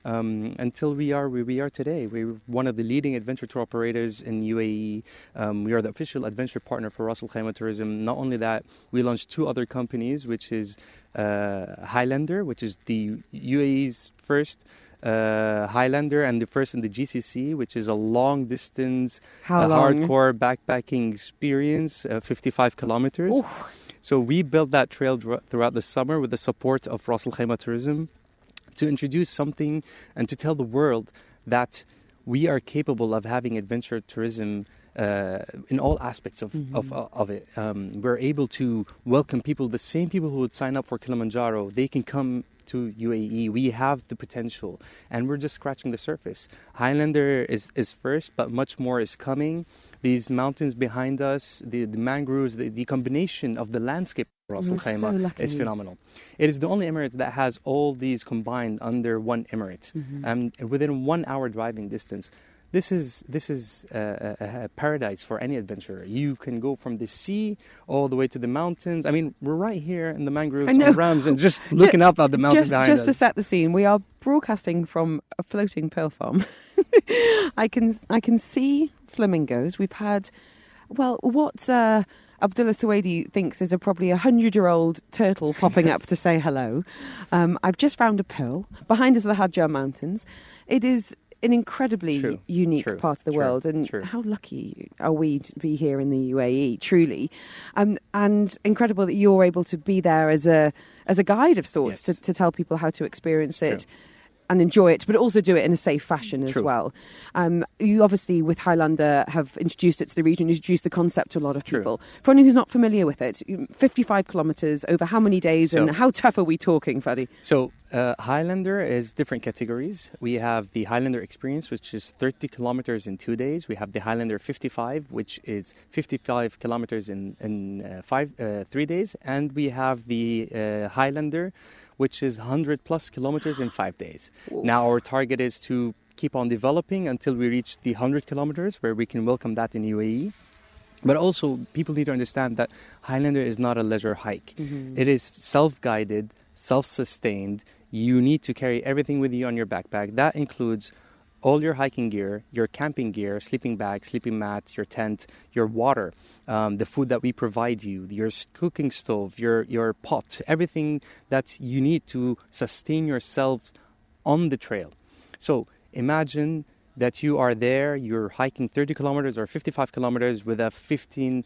until we are where we are today. We're one of the leading adventure tour operators in UAE. We are the official adventure partner for Ras Al Khaimah Tourism. Not only that, we launched 2 other companies, which is Highlander, which is the UAE's first Highlander and the first in the GCC, which is a long-distance, hardcore backpacking experience, 55 kilometers. Ooh. So we built that trail throughout the summer with the support of Ras Al Khaimah Tourism to introduce something and to tell the world that we are capable of having adventure tourism in all aspects of it. We're able to welcome people, the same people who would sign up for Kilimanjaro. They can come to UAE. We have the potential, and we're just scratching the surface. Highlander is first, but much more is coming. These mountains behind us, the mangroves, the combination of the landscape of Ras Al Khaimah is phenomenal. It is the only emirate that has all these combined under one emirate, and within 1 hour driving distance. This is a paradise for any adventurer. You can go from the sea all the way to the mountains. I mean, we're right here in the mangroves on Rams and just looking up at the mountains behind us. Just to set the scene, we are broadcasting from a floating pearl farm. I can see flamingos. We've had, what Abdullah Suwaidi thinks is probably 100-year-old turtle popping up to say hello. I've just found a pearl. Behind us are the Hadjar Mountains. It is an incredibly unique part of the world, and how lucky are we to be here in the UAE, truly, and incredible that you're able to be there as a guide of sorts, to tell people how to experience it and enjoy it, but also do it in a safe fashion as well. You obviously, with Highlander, have introduced it to the region, introduced the concept to a lot of people. For anyone who's not familiar with it, 55 kilometres over how many days, and how tough are we talking, Fadi? So Highlander is different categories. We have the Highlander Experience, which is 30 kilometers in 2 days. We have the Highlander 55, which is 55 kilometers in 3 days. And we have the Highlander, which is 100 plus kilometers in 5 days. Oof. Now our target is to keep on developing until we reach the 100 kilometers, where we can welcome that in UAE. But also, people need to understand that Highlander is not a leisure hike. It is self-guided, self-sustained. You need to carry everything with you on your backpack. That includes all your hiking gear, your camping gear, sleeping bag, sleeping mat, your tent, your water, the food that we provide you, your cooking stove, your pot, everything that you need to sustain yourself on the trail. So imagine that you are there, you're hiking 30 kilometers or 55 kilometers with a 15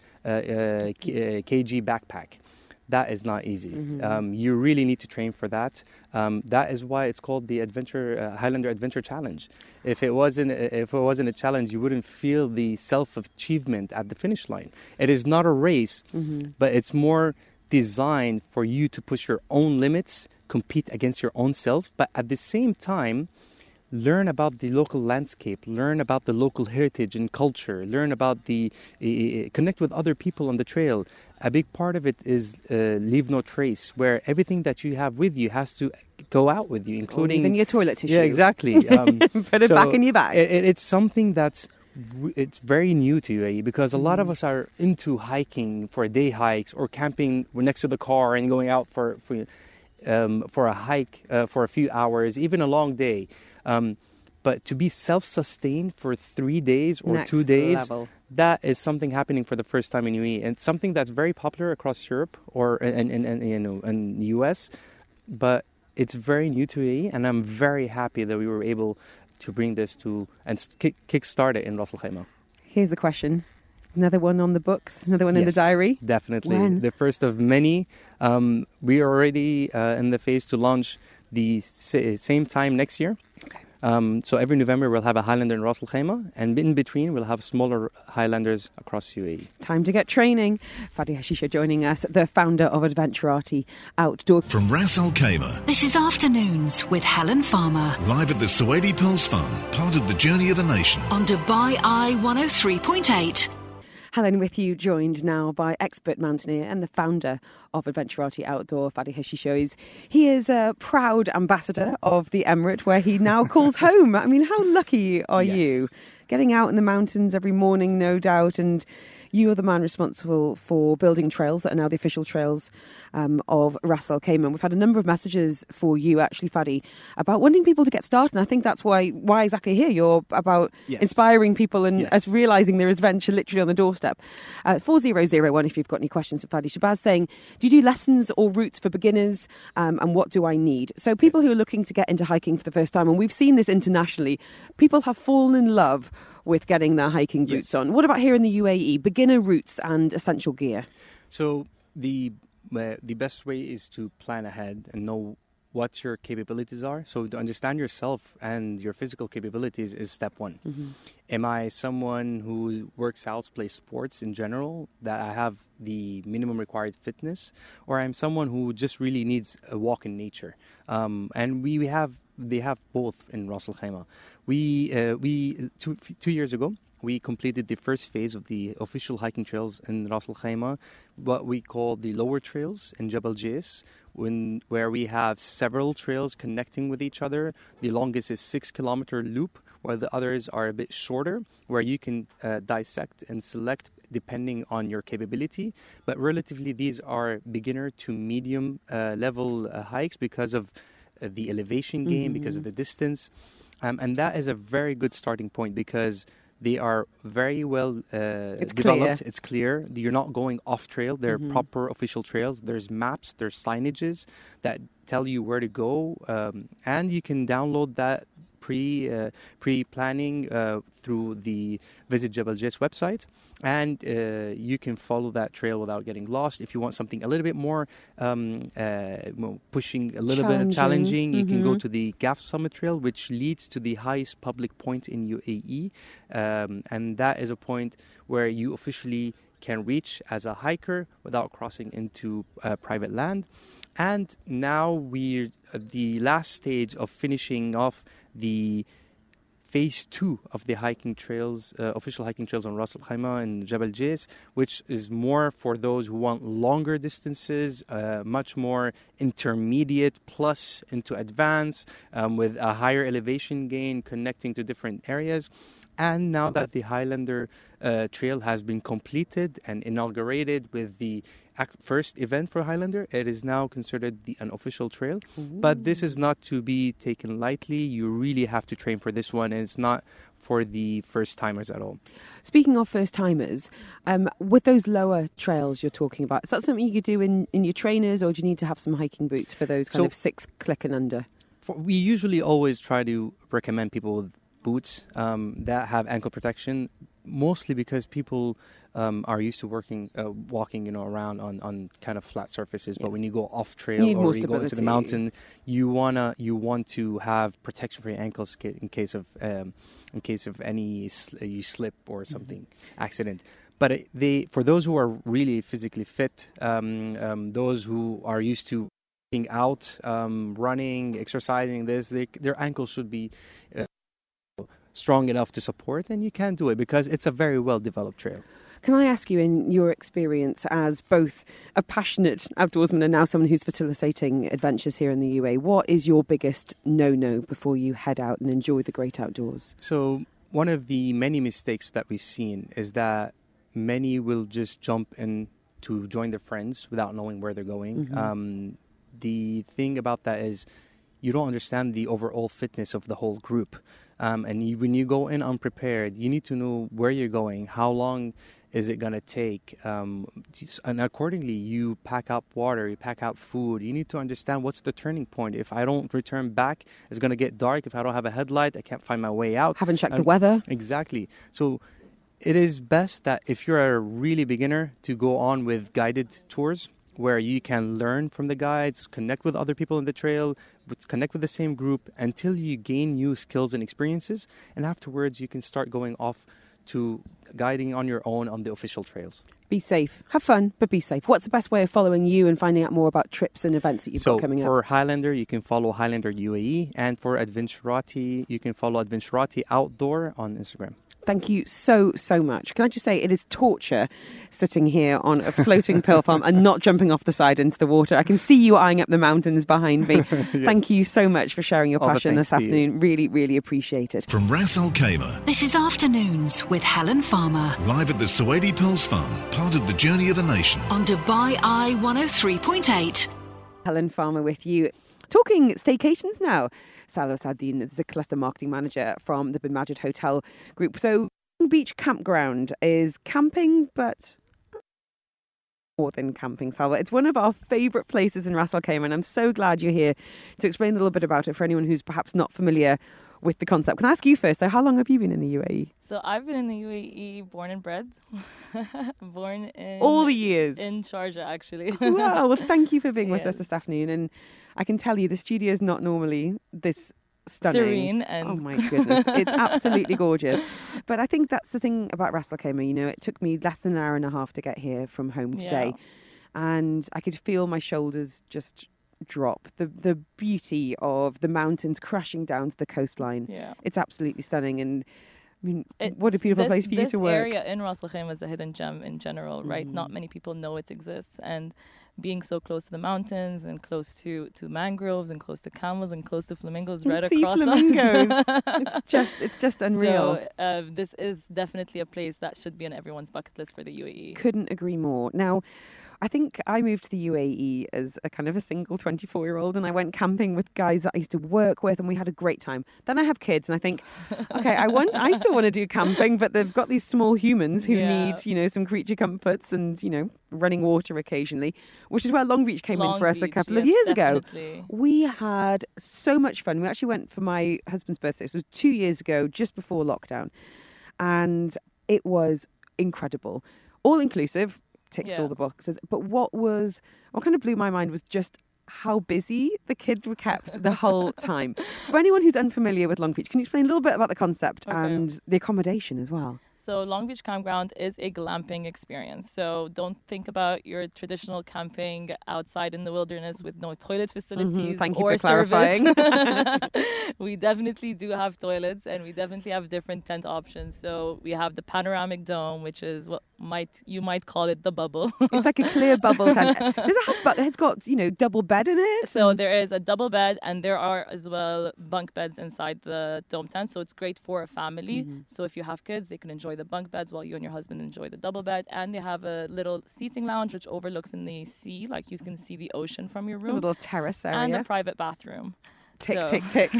kg backpack. That is not easy. You really need to train for that. That is why it's called the Highlander Adventure Challenge. If it wasn't a challenge, you wouldn't feel the self-achievement at the finish line. It is not a race, but it's more designed for you to push your own limits, compete against your own self, but at the same time, learn about the local landscape, learn about the local heritage and culture, learn about connect with other people on the trail. A big part of it is leave no trace, where everything that you have with you has to go out with you, including even your toilet tissue. Yeah, exactly. Put it back in your bag. It's something it's very new to UAE, because a lot of us are into hiking for day hikes or camping next to the car and going out for a hike for a few hours, even a long day. But to be self-sustained for 3 days or Next 2 days, level. That is something happening for the first time in UAE, and something that's very popular across Europe or in the US. But it's very new to UAE, and I'm very happy that we were able to bring this to and kickstart it in Ras Al Khaimah. Here's the question. Another one on the books? Another one in the diary? Definitely. When? The first of many. We are already in the phase to launch the same time next year. Okay. So every November we'll have a Highlander in Ras Al Khaimah, and in between we'll have smaller Highlanders across UAE. Time to get training. Fadi Hashisha joining us, the founder of Adventurati Outdoor. From Ras Al Khaimah, This is Afternoons with Helen Farmer live at the Suwaidi Pearls Farm, part of the Journey of a Nation. on Dubai Eye 103.8. Helen with you, joined now by expert mountaineer and the founder of Adventurati Outdoor, Fadi Hashishois. He is a proud ambassador of the Emirate, where he now calls home. I mean, how lucky are you? Getting out in the mountains every morning, no doubt, and you are the man responsible for building trails that are now the official trails of Ras Al Khaimah. We've had a number of messages for you, actually, Fadi, about wanting people to get started. And I think that's why exactly here you're about inspiring people and us realising there is adventure literally on the doorstep. 4001, if you've got any questions for Fadi. Shabazz saying, do you do lessons or routes for beginners? And what do I need? So people who are looking to get into hiking for the first time, and we've seen this internationally, people have fallen in love with getting their hiking boots on. What about here in the UAE? Beginner routes and essential gear. So the best way is to plan ahead and know what your capabilities are. So to understand yourself and your physical capabilities is step one. Mm-hmm. Am I someone who works out, plays sports in general, that I have the minimum required fitness? Or I'm someone who just really needs a walk in nature? And they have both in Ras Al Khaimah. We 2 years ago, we completed the first phase of the official hiking trails in Ras Al Khaimah, what we call the lower trails in Jabal Jais, where we have several trails connecting with each other. The longest is 6-kilometer loop, while the others are a bit shorter, where you can dissect and select depending on your capability. But relatively, these are beginner to medium level hikes because of the elevation gain, because of the distance. And that is a very good starting point because they are very well developed. Clear. It's clear. You're not going off trail. They're proper official trails. There's maps, there's signages that tell you where to go. And you can download that pre-planning through the Visit Jabal Jais website, and you can follow that trail without getting lost. If you want something a little bit more pushing, a little bit challenging, you can go to the Gaf Summit Trail, which leads to the highest public point in UAE, and that is a point where you officially can reach as a hiker without crossing into private land. And now we're at the last stage of finishing off the phase 2 of the hiking trails, official hiking trails on Ras Al Khaimah and Jabal Jais, which is more for those who want longer distances, much more intermediate plus into advanced, with a higher elevation gain connecting to different areas. And now that the Highlander trail has been completed and inaugurated with the first event for Highlander, it is now considered an official trail. Ooh. But this is not to be taken lightly. You really have to train for this one, and it's not for the first timers at all. Speaking of first timers, with those lower trails you're talking about, is that something you could do in your trainers, or do you need to have some hiking boots for those kind of 6-click and under? We usually always try to recommend people with boots that have ankle protection, mostly because people are used to walking, around on kind of flat surfaces. But when you go off trail or you go into the mountain, you want to have protection for your ankles in case of any you slip or something accident. But for those who are really physically fit, those who are used to being out, running, exercising, their ankles should be strong enough to support, and you can do it because it's a very well-developed trail. Can I ask you, in your experience as both a passionate outdoorsman and now someone who's facilitating adventures here in the UAE, what is your biggest no-no before you head out and enjoy the great outdoors? So one of the many mistakes that we've seen is that many will just jump in to join their friends without knowing where they're going. Mm-hmm. The thing about that is you don't understand the overall fitness of the whole group. And when you go in unprepared, you need to know where you're going, how long is it going to take, and accordingly you pack up water, you pack up food. You need to understand what's the turning point. If I don't return back, it's going to get dark. If I don't have a headlight, I can't find my way out. Haven't checked the weather. Exactly. So it is best that if you're a really beginner to go on with guided tours, where you can learn from the guides, connect with other people in the trail, connect with the same group until you gain new skills and experiences. And afterwards, you can start going off to guiding on your own on the official trails. Be safe. Have fun, but be safe. What's the best way of following you and finding out more about trips and events that you've got coming up? So for Highlander, you can follow Highlander UAE. And for Adventurati, you can follow Adventurati Outdoor on Instagram. Thank you so much. Can I just say it is torture sitting here on a floating pearl farm and not jumping off the side into the water. I can see you eyeing up the mountains behind me. Yes. Thank you so much for sharing your passion this afternoon. Really, really appreciate it. From Ras Al Khaimah. This is Afternoons with Helen Farmer. Live at the Suwaidi Pearls Farm, part of the Journey of a Nation. On Dubai Eye 103.8. Helen Farmer with you. Talking staycations now. Salah Saddin is the cluster marketing manager from the Bin Majid Hotel Group. So Long Beach Campground is camping, but more than camping, Salva. It's one of our favourite places in Ras Al Khaimah, and I'm so glad you're here to explain a little bit about it for anyone who's perhaps not familiar with the concept. Can I ask you first, though, how long have you been in the UAE? So I've been in the UAE, born and bred. Born in... all the years? In Sharjah, actually. Wow, well, thank you for being with us this afternoon. And I can tell you, the studio is not normally this stunning. Serene. And oh my goodness, it's absolutely gorgeous. But I think that's the thing about Ras Al Khaimah. You know, it took me less than an hour and a half to get here from home today. And I could feel my shoulders just drop. The beauty of the mountains crashing down to the coastline. Yeah. It's absolutely stunning. And I mean, what a beautiful place for you to work. This area in Ras Al Khaimah is a hidden gem in general, right? Not many people know it exists. And being so close to the mountains and close to mangroves and close to camels and close to flamingos right across flamingos. It's just unreal. So this is definitely a place that should be on everyone's bucket list for the UAE. Couldn't agree more. Now, I think I moved to the UAE as a kind of a single 24-year-old, and I went camping with guys that I used to work with, and we had a great time. Then I have kids, and I think, okay, I still want to do camping, but they've got these small humans who need, you know, some creature comforts and, you know, running water occasionally, which is where Long Beach came in for us a couple of years ago. We had so much fun. We actually went for my husband's birthday. So it was 2 years ago, just before lockdown, and it was incredible. All inclusive. Ticks all the boxes. But what kind of blew my mind was just how busy the kids were kept the whole time. For anyone who's unfamiliar with Long Beach, can you explain a little bit about the concept and the accommodation as well? So Long Beach Campground is a glamping experience. So don't think about your traditional camping outside in the wilderness with no toilet facilities. Thank you or for clarifying. We definitely do have toilets, and we definitely have different tent options. So we have the panoramic dome, which is what you might call it the bubble. It's like a clear bubble tent. It's got, you know, double bed in it. So there is a double bed, and there are as well bunk beds inside the dome tent. So it's great for a family. So if you have kids, they can enjoy the bunk beds while you and your husband enjoy the double bed. And they have a little seating lounge which overlooks in the sea, like you can see the ocean from your room. A little terrace area. And a private bathroom. Tick.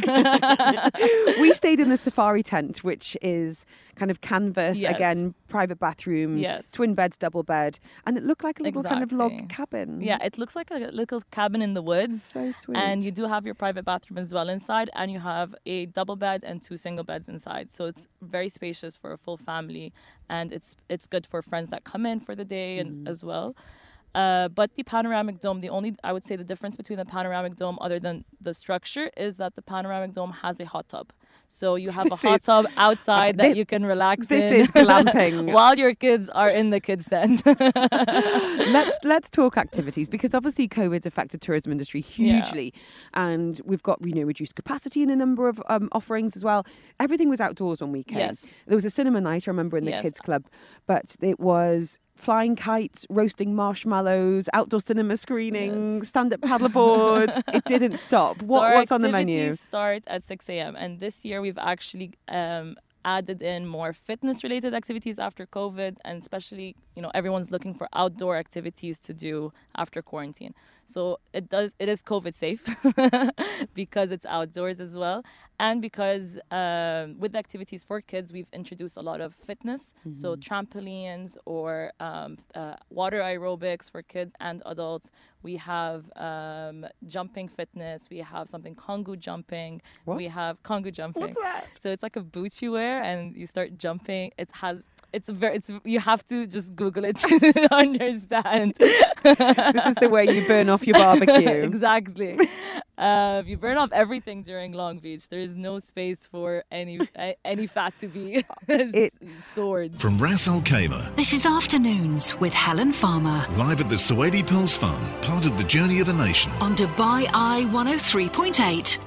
We stayed in the safari tent, which is kind of canvas, again, private bathroom, twin beds, double bed, and it looked like a little kind of log cabin. Yeah, it looks like a little cabin in the woods. So sweet. And you do have your private bathroom as well inside, and you have a double bed and 2 single beds inside. So it's very spacious for a full family, and it's good for friends that come in for the day and as well. But the panoramic dome, I would say the difference between the panoramic dome other than the structure is that the panoramic dome has a hot tub. So you have a hot tub outside that you can relax in. This is glamping. While your kids are in the kids' tent. Let's talk activities, because obviously COVID's affected tourism industry hugely. And we've got, you know, reduced capacity in a number of offerings as well. Everything was outdoors when we came. Yes. There was a cinema night, I remember, in the kids' club. But it was flying kites, roasting marshmallows, outdoor cinema screening, stand-up paddleboard. It didn't stop. What's on the menu? Activities start at 6 a.m. And this year we've actually added in more fitness-related activities after COVID, and especially, you know, everyone's looking for outdoor activities to do after quarantine. So it is COVID safe because it's outdoors as well. And because with the activities for kids, we've introduced a lot of fitness. So trampolines or water aerobics for kids and adults. We have jumping fitness. We have something Kongu jumping. What? We have Kongu jumping. What's that? So it's like a boot you wear and you start jumping. You have to just Google it to understand. This is the way you burn off your barbecue. Exactly. You burn off everything during Long Beach. There is no space for any fat to be stored. From Ras Al Khaimah. This is Afternoons with Helen Farmer. Live at the Suwaidi Pearls Farm, part of the Journey of a Nation. On Dubai Eye 103.8.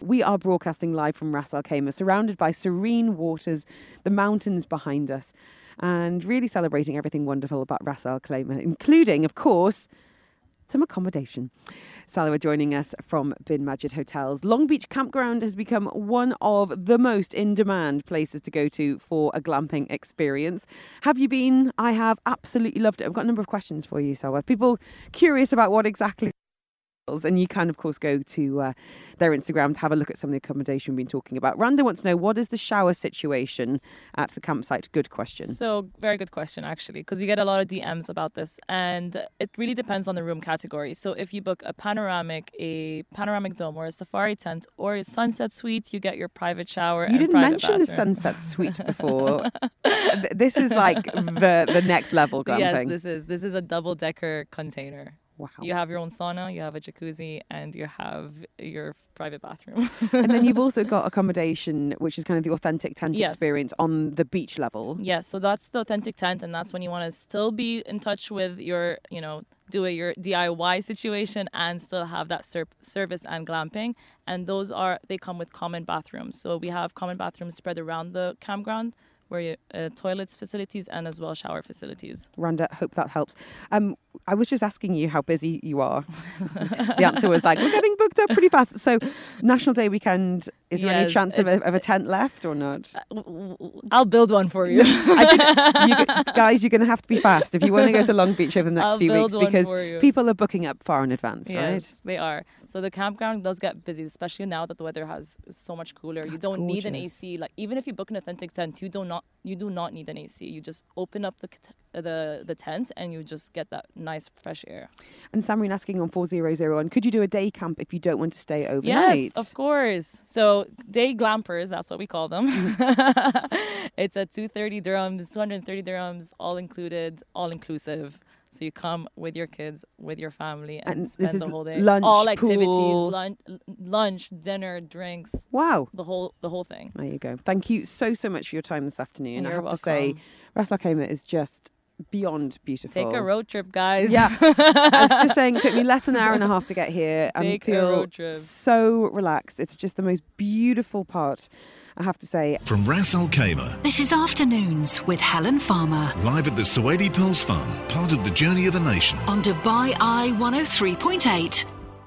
We are broadcasting live from Ras Al Khaimah, surrounded by serene waters, the mountains behind us, and really celebrating everything wonderful about Ras Al Khaimah, including, of course, some accommodation. Salwa joining us from Bin Majid Hotels. Long Beach Campground has become one of the most in-demand places to go to for a glamping experience. Have you been? I have absolutely loved it. I've got a number of questions for you, Salwa. People curious about what exactly. And you can, of course, go to their Instagram to have a look at some of the accommodation we've been talking about. Randa wants to know, what is the shower situation at the campsite? Good question. So, very good question, actually, because we get a lot of DMs about this. And it really depends on the room category. So, if you book a panoramic dome, or a safari tent, or a sunset suite, you get your private shower. You didn't mention bathroom. The sunset suite before. This is like the next level glamping. Yes, this is a double-decker container. Wow. You have your own sauna, you have a jacuzzi, and you have your private bathroom. And then you've also got accommodation, which is kind of the authentic tent experience on the beach level. Yes, so that's the authentic tent, and that's when you want to still be in touch with your, do your DIY situation and still have that service and glamping. And they come with common bathrooms. So we have common bathrooms spread around the campground, where toilets facilities and as well shower facilities. Randa, hope that helps. I was just asking you how busy you are. The answer was like, we're getting booked up pretty fast. So National Day weekend, is there any chance of a tent left or not? I'll build one for you. Guys, you're going to have to be fast if you want to go to Long Beach over the next few weeks, because people are booking up far in advance, right? Yes, they are. So the campground does get busy, especially now that the weather is so much cooler. You don't need an AC. Like, even if you book an authentic tent, you do not need an AC. You just open up the tent and you just get that nice fresh air. And Samreen asking on 4001, could you do a day camp if you don't want to stay overnight? Yes, of course. So day glampers, that's what we call them. It's at 230 dirhams, all included, all inclusive. So you come with your kids, with your family, and spend the whole day. Lunch, all activities, pool. lunch, dinner, drinks. Wow. The whole thing. There you go. Thank you so much for your time this afternoon. You're I have welcome. to say, Ras Al Khaimah is just beyond beautiful. Take a road trip, guys. Yeah. I was just saying, it took me less than an hour and a half to get here. Take and feel a road trip. So relaxed. It's just the most beautiful part, I have to say. From Ras Al Khaimah, This is Afternoons with Helen Farmer live at the Suwaidi Pearls Farm, part of the journey of a nation. on Dubai Eye 103.8.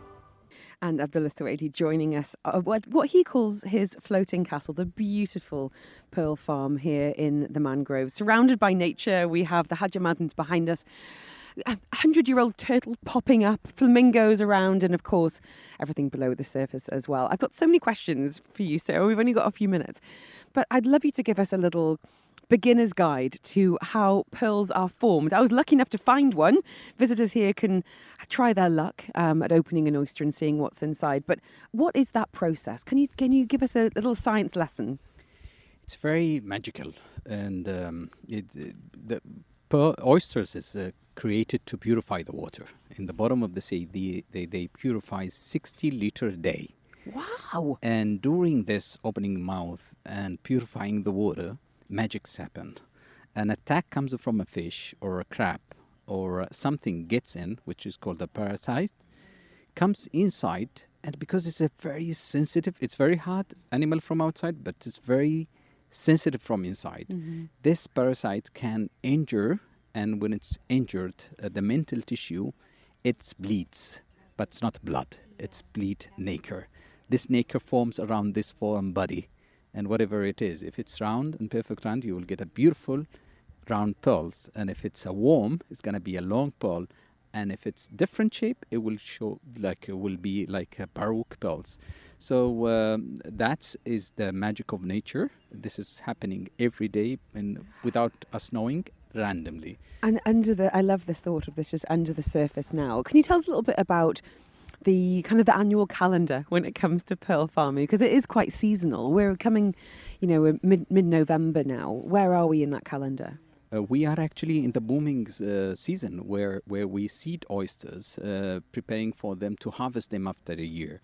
And Abdullah Suwaidi joining us. What he calls his floating castle, the beautiful Pearl Farm here in the mangroves. Surrounded by nature, we have the Hajja Mountains behind us. 100-year-old turtle popping up, flamingos around, and of course, everything below the surface as well. I've got so many questions for you, Sarah. We've only got a few minutes. But I'd love you to give us a little beginner's guide to how pearls are formed. I was lucky enough to find one. Visitors here can try their luck at opening an oyster and seeing what's inside. But what is that process? Can you give us a little science lesson? It's very magical, and the oysters is created to purify the water. In the bottom of the sea, they purify 60 liters a day. Wow! And during this opening mouth and purifying the water, magics happen. An attack comes from a fish or a crab or something gets in, which is called a parasite, comes inside, and because it's a very sensitive, it's very hard animal from outside, but it's very sensitive from inside. Mm-hmm. This parasite can injure, and when it's injured, the mental tissue, it bleeds, but it's not blood, it's bleed nacre. This nacre forms around this foreign body, and whatever it is, if it's round and perfect round, you will get a beautiful round pearls, and if it's a worm, it's going to be a long pearl, and if it's different shape, it will be like a baroque pearls. So that is the magic of nature. This is happening every day, and without us knowing, randomly. And I love the thought of this just under the surface now. Can you tell us a little bit about the kind of the annual calendar when it comes to pearl farming? Because it is quite seasonal. We're coming, we're mid-November now. Where are we in that calendar? We are actually in the booming season where we seed oysters, preparing for them to harvest them after a year.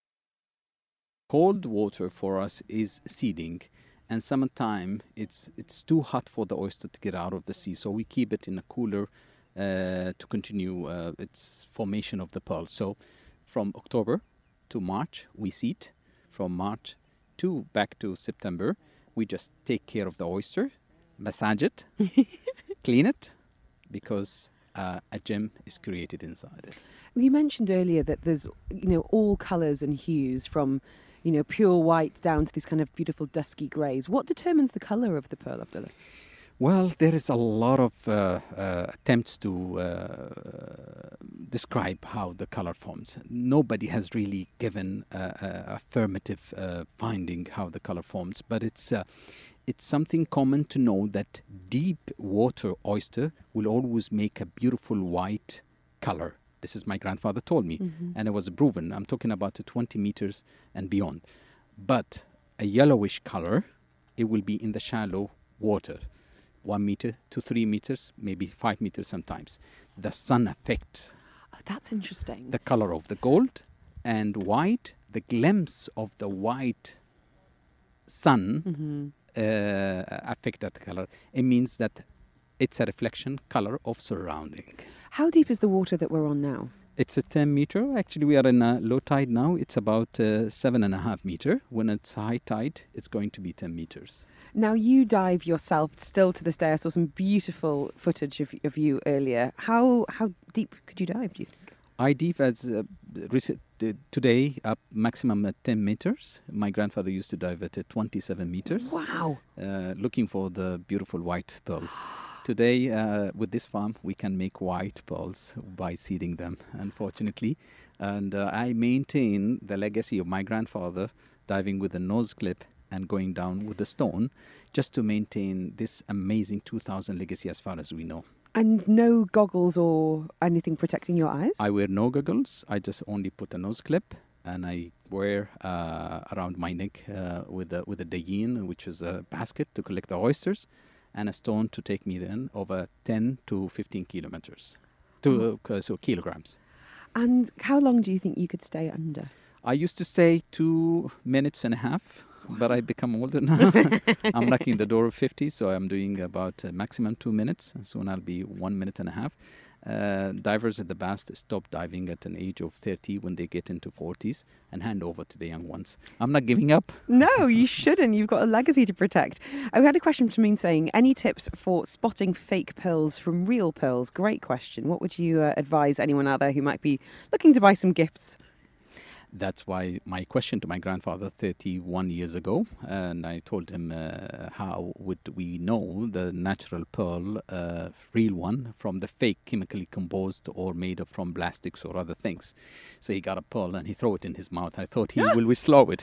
Cold water for us is seeding, and summertime it's too hot for the oyster to get out of the sea, so we keep it in a cooler to continue its formation of the pearl. So from October to March we seed. from March back to September. We just take care of the oyster, massage it, clean it, because a gem is created inside it. You mentioned earlier that there's, all colours and hues from, pure white down to these kind of beautiful dusky greys. What determines the colour of the pearl, Abdullah? Well, there is a lot of attempts to describe how the color forms. Nobody has really given affirmative finding how the color forms, but it's something common to know that deep water oyster will always make a beautiful white color. This is my grandfather told me, and it was proven. I'm talking about 20 meters and beyond. But a yellowish color, it will be in the shallow water. 1 meter to 3 meters, maybe 5 meters sometimes. The sun affects. Oh, that's interesting. The color of the gold and white, the glimpse of the white sun affect that color. It means that it's a reflection color of surrounding. How deep is the water that we're on now? It's a 10 meter. Actually, we are in a low tide now. It's about 7.5 meter. When it's high tide, it's going to be 10 meters. Now, you dive yourself still to this day. I saw some beautiful footage of you earlier. How deep could you dive, do you think? I dive as today up maximum at 10 meters. My grandfather used to dive at 27 meters. Wow. Looking for the beautiful white pearls. Today, with this farm, we can make white pearls by seeding them, unfortunately. And I maintain the legacy of my grandfather diving with a nose clip and going down with a stone, just to maintain this amazing 2000 legacy as far as we know. And no goggles or anything protecting your eyes? I wear no goggles. I just only put a nose clip, and I wear around my neck with a dayin, which is a basket to collect the oysters, and a stone to take me then over 10 to 15 kilometers, so kilograms. And how long do you think you could stay under? I used to stay 2.5 minutes, but I become older now. I'm knocking the door of 50, so I'm doing about maximum 2 minutes. Soon I'll be 1.5 minutes. Divers at the best stop diving at an age of 30 when they get into 40s and hand over to the young ones. I'm not giving up. No, you shouldn't. You've got a legacy to protect. We had a question from Tameen saying, any tips for spotting fake pearls from real pearls? Great question. What would you advise anyone out there who might be looking to buy some gifts? That's why my question to my grandfather 31 years ago, and I told him how would we know the natural pearl, real one, from the fake chemically composed or made of from plastics or other things. So he got a pearl and he threw it in his mouth. I thought he will swallow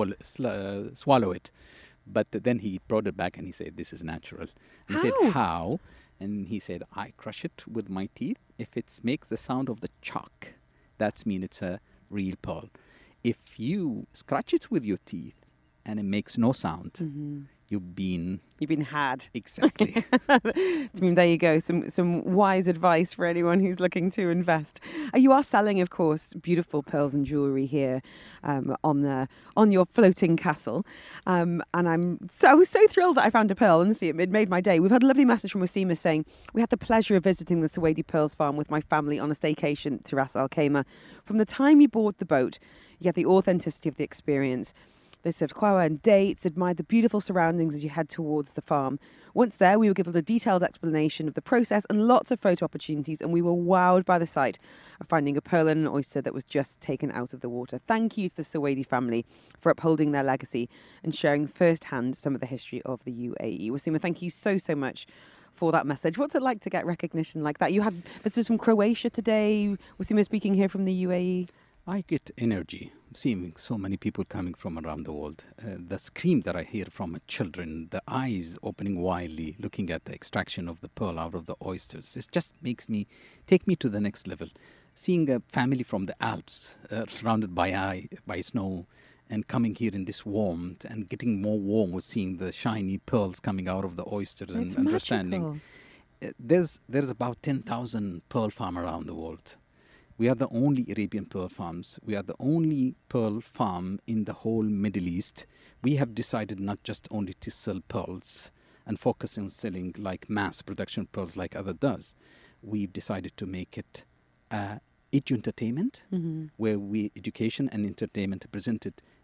it. But then he brought it back and he said, this is natural. And he said, how? And he said, I crush it with my teeth. If it makes the sound of the chalk, that means it's a real pearl. If you scratch it with your teeth and it makes no sound, you've been had. Exactly. I mean, there you go. Some wise advice for anyone who's looking to invest. You are selling, of course, beautiful pearls and jewellery here on your floating castle. And I was so thrilled that I found a pearl. Honestly, it made my day. We've had a lovely message from Wasima saying, we had the pleasure of visiting the Suwaidi Pearls Farm with my family on a staycation to Ras Al Khaimah. From the time you board the boat, you get the authenticity of the experience. They served qawa and dates, admired the beautiful surroundings as you head towards the farm. Once there, we were given a detailed explanation of the process and lots of photo opportunities, and we were wowed by the sight of finding a pearl and an oyster that was just taken out of the water. Thank you to the Suwaidi family for upholding their legacy and sharing firsthand some of the history of the UAE. Wasima, thank you so much for that message. What's it like to get recognition like that? You had visitors from Croatia today. Wasima speaking here from the UAE. I get energy seeing so many people coming from around the world. The scream that I hear from children, the eyes opening widely, looking at the extraction of the pearl out of the oysters, it just take me to the next level. Seeing a family from the Alps surrounded by snow and coming here in this warmth and getting more warm with seeing the shiny pearls coming out of the oyster and understanding. There's about 10,000 pearl farms around the world. We are the only Arabian pearl farms. We are the only pearl farm in the whole Middle East. We have decided not just only to sell pearls and focus on selling like mass production pearls like other does. We've decided to make it edu-entertainment, where education and entertainment are presented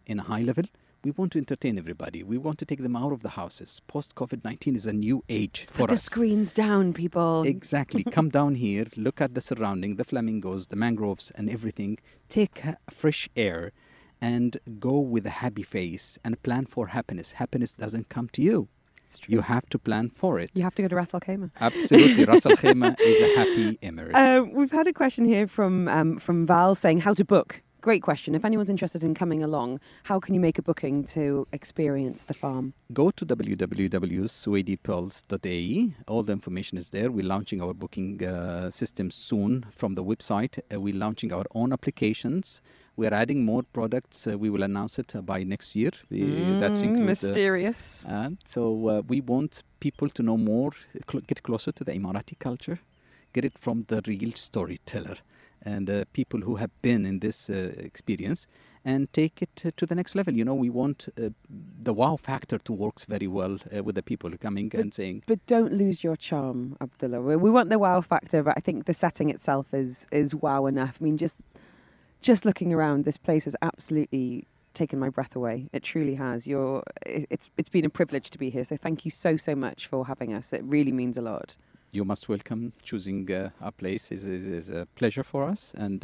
in a high level. We want to entertain everybody. We want to take them out of the houses. Post-COVID-19 is a new age for us. Put the screens down, people. Exactly. Come down here, look at the surrounding, the flamingos, the mangroves and everything. Take fresh air and go with a happy face and plan for happiness. Happiness doesn't come to you. You have to plan for it. You have to go to Ras Al Khaimah. Absolutely. Ras Al Khaimah is a happy Emirates. We've had a question here from Val saying how to book. Great question. If anyone's interested in coming along, how can you make a booking to experience the farm? Go to www.suwaidipearls.ae. All the information is there. We're launching our booking system soon from the website. We're launching our own applications. We're adding more products. We will announce it by next year. That's mysterious. So we want people to know more, get closer to the Emirati culture, get it from the real storyteller and people who have been in this experience, and take it to the next level. You know, we want the wow factor to work very well with the people coming and saying... But don't lose your charm, Abdullah. We want the wow factor, but I think the setting itself is wow enough. I mean, just looking around, this place has absolutely taken my breath away. It truly has. It's been a privilege to be here, so thank you so much for having us. It really means a lot. You're most welcome. Choosing our place is a pleasure for us, and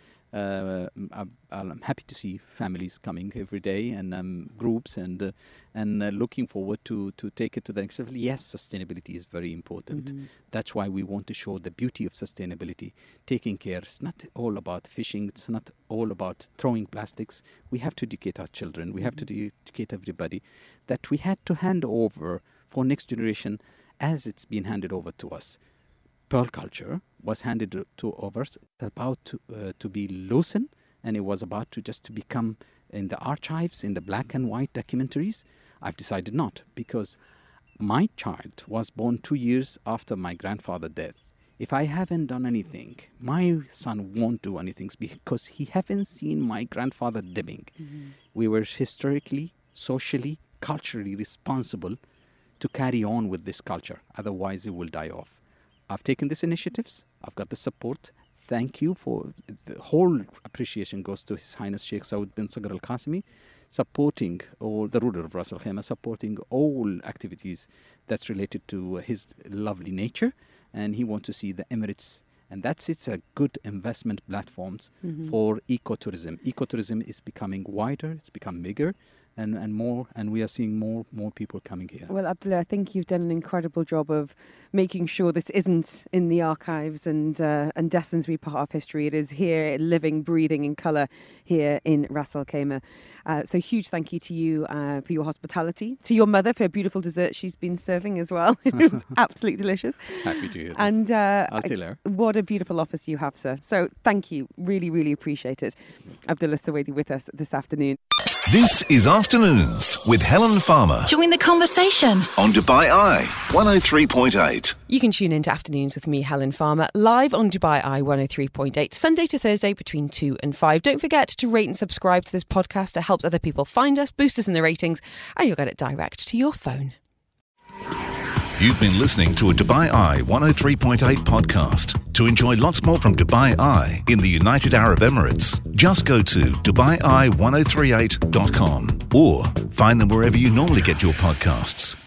I'm happy to see families coming every day and groups, and looking forward to take it to the next level. Yes, sustainability is very important. Mm-hmm. That's why we want to show the beauty of sustainability. Taking care. It's not all about fishing. It's not all about throwing plastics. We have to educate our children. We have to educate everybody that we had to hand over for next generation as it's been handed over to us. Pearl culture was handed to over. It's about to be loosened, and it was about to become in the archives, in the black and white documentaries. I've decided not, because my child was born 2 years after my grandfather's death. If I haven't done anything, my son won't do anything because he haven't seen my grandfather living. Mm-hmm. We were historically, socially, culturally responsible to carry on with this culture. Otherwise, it will die off. I've taken these initiatives. I've got the support. Thank you for the whole appreciation goes to His Highness Sheikh Saud bin Sagar Al Qasimi, supporting all the ruler of Ras Al Khaimah, supporting all activities that's related to his lovely nature, and he wants to see the Emirates. And it's a good investment platforms for ecotourism. Ecotourism is becoming wider. It's become bigger. And more, and we are seeing more people coming here. Well, Abdullah, I think you've done an incredible job of making sure this isn't in the archives and destined to be part of history. It is here, living, breathing in colour here in Ras Al Khaimah. So huge thank you to you for your hospitality, to your mother for a beautiful dessert she's been serving as well. It was absolutely delicious. Happy to hear this. And I'll tell her. What a beautiful office you have, sir. So thank you. Really, really appreciate it. Abdullah Suwaidi with us this afternoon. This is Afternoons with Helen Farmer Join the conversation. on Dubai Eye 103.8. You can tune in to Afternoons with me, Helen Farmer, live on Dubai Eye 103.8, Sunday to Thursday between 2 and 5. Don't forget to rate and subscribe to this podcast. It helps other people find us, boost us in the ratings, and you'll get it direct to your phone. You've been listening to a Dubai Eye 103.8 podcast. To enjoy lots more from Dubai Eye in the United Arab Emirates, just go to DubaiEye1038.com or find them wherever you normally get your podcasts.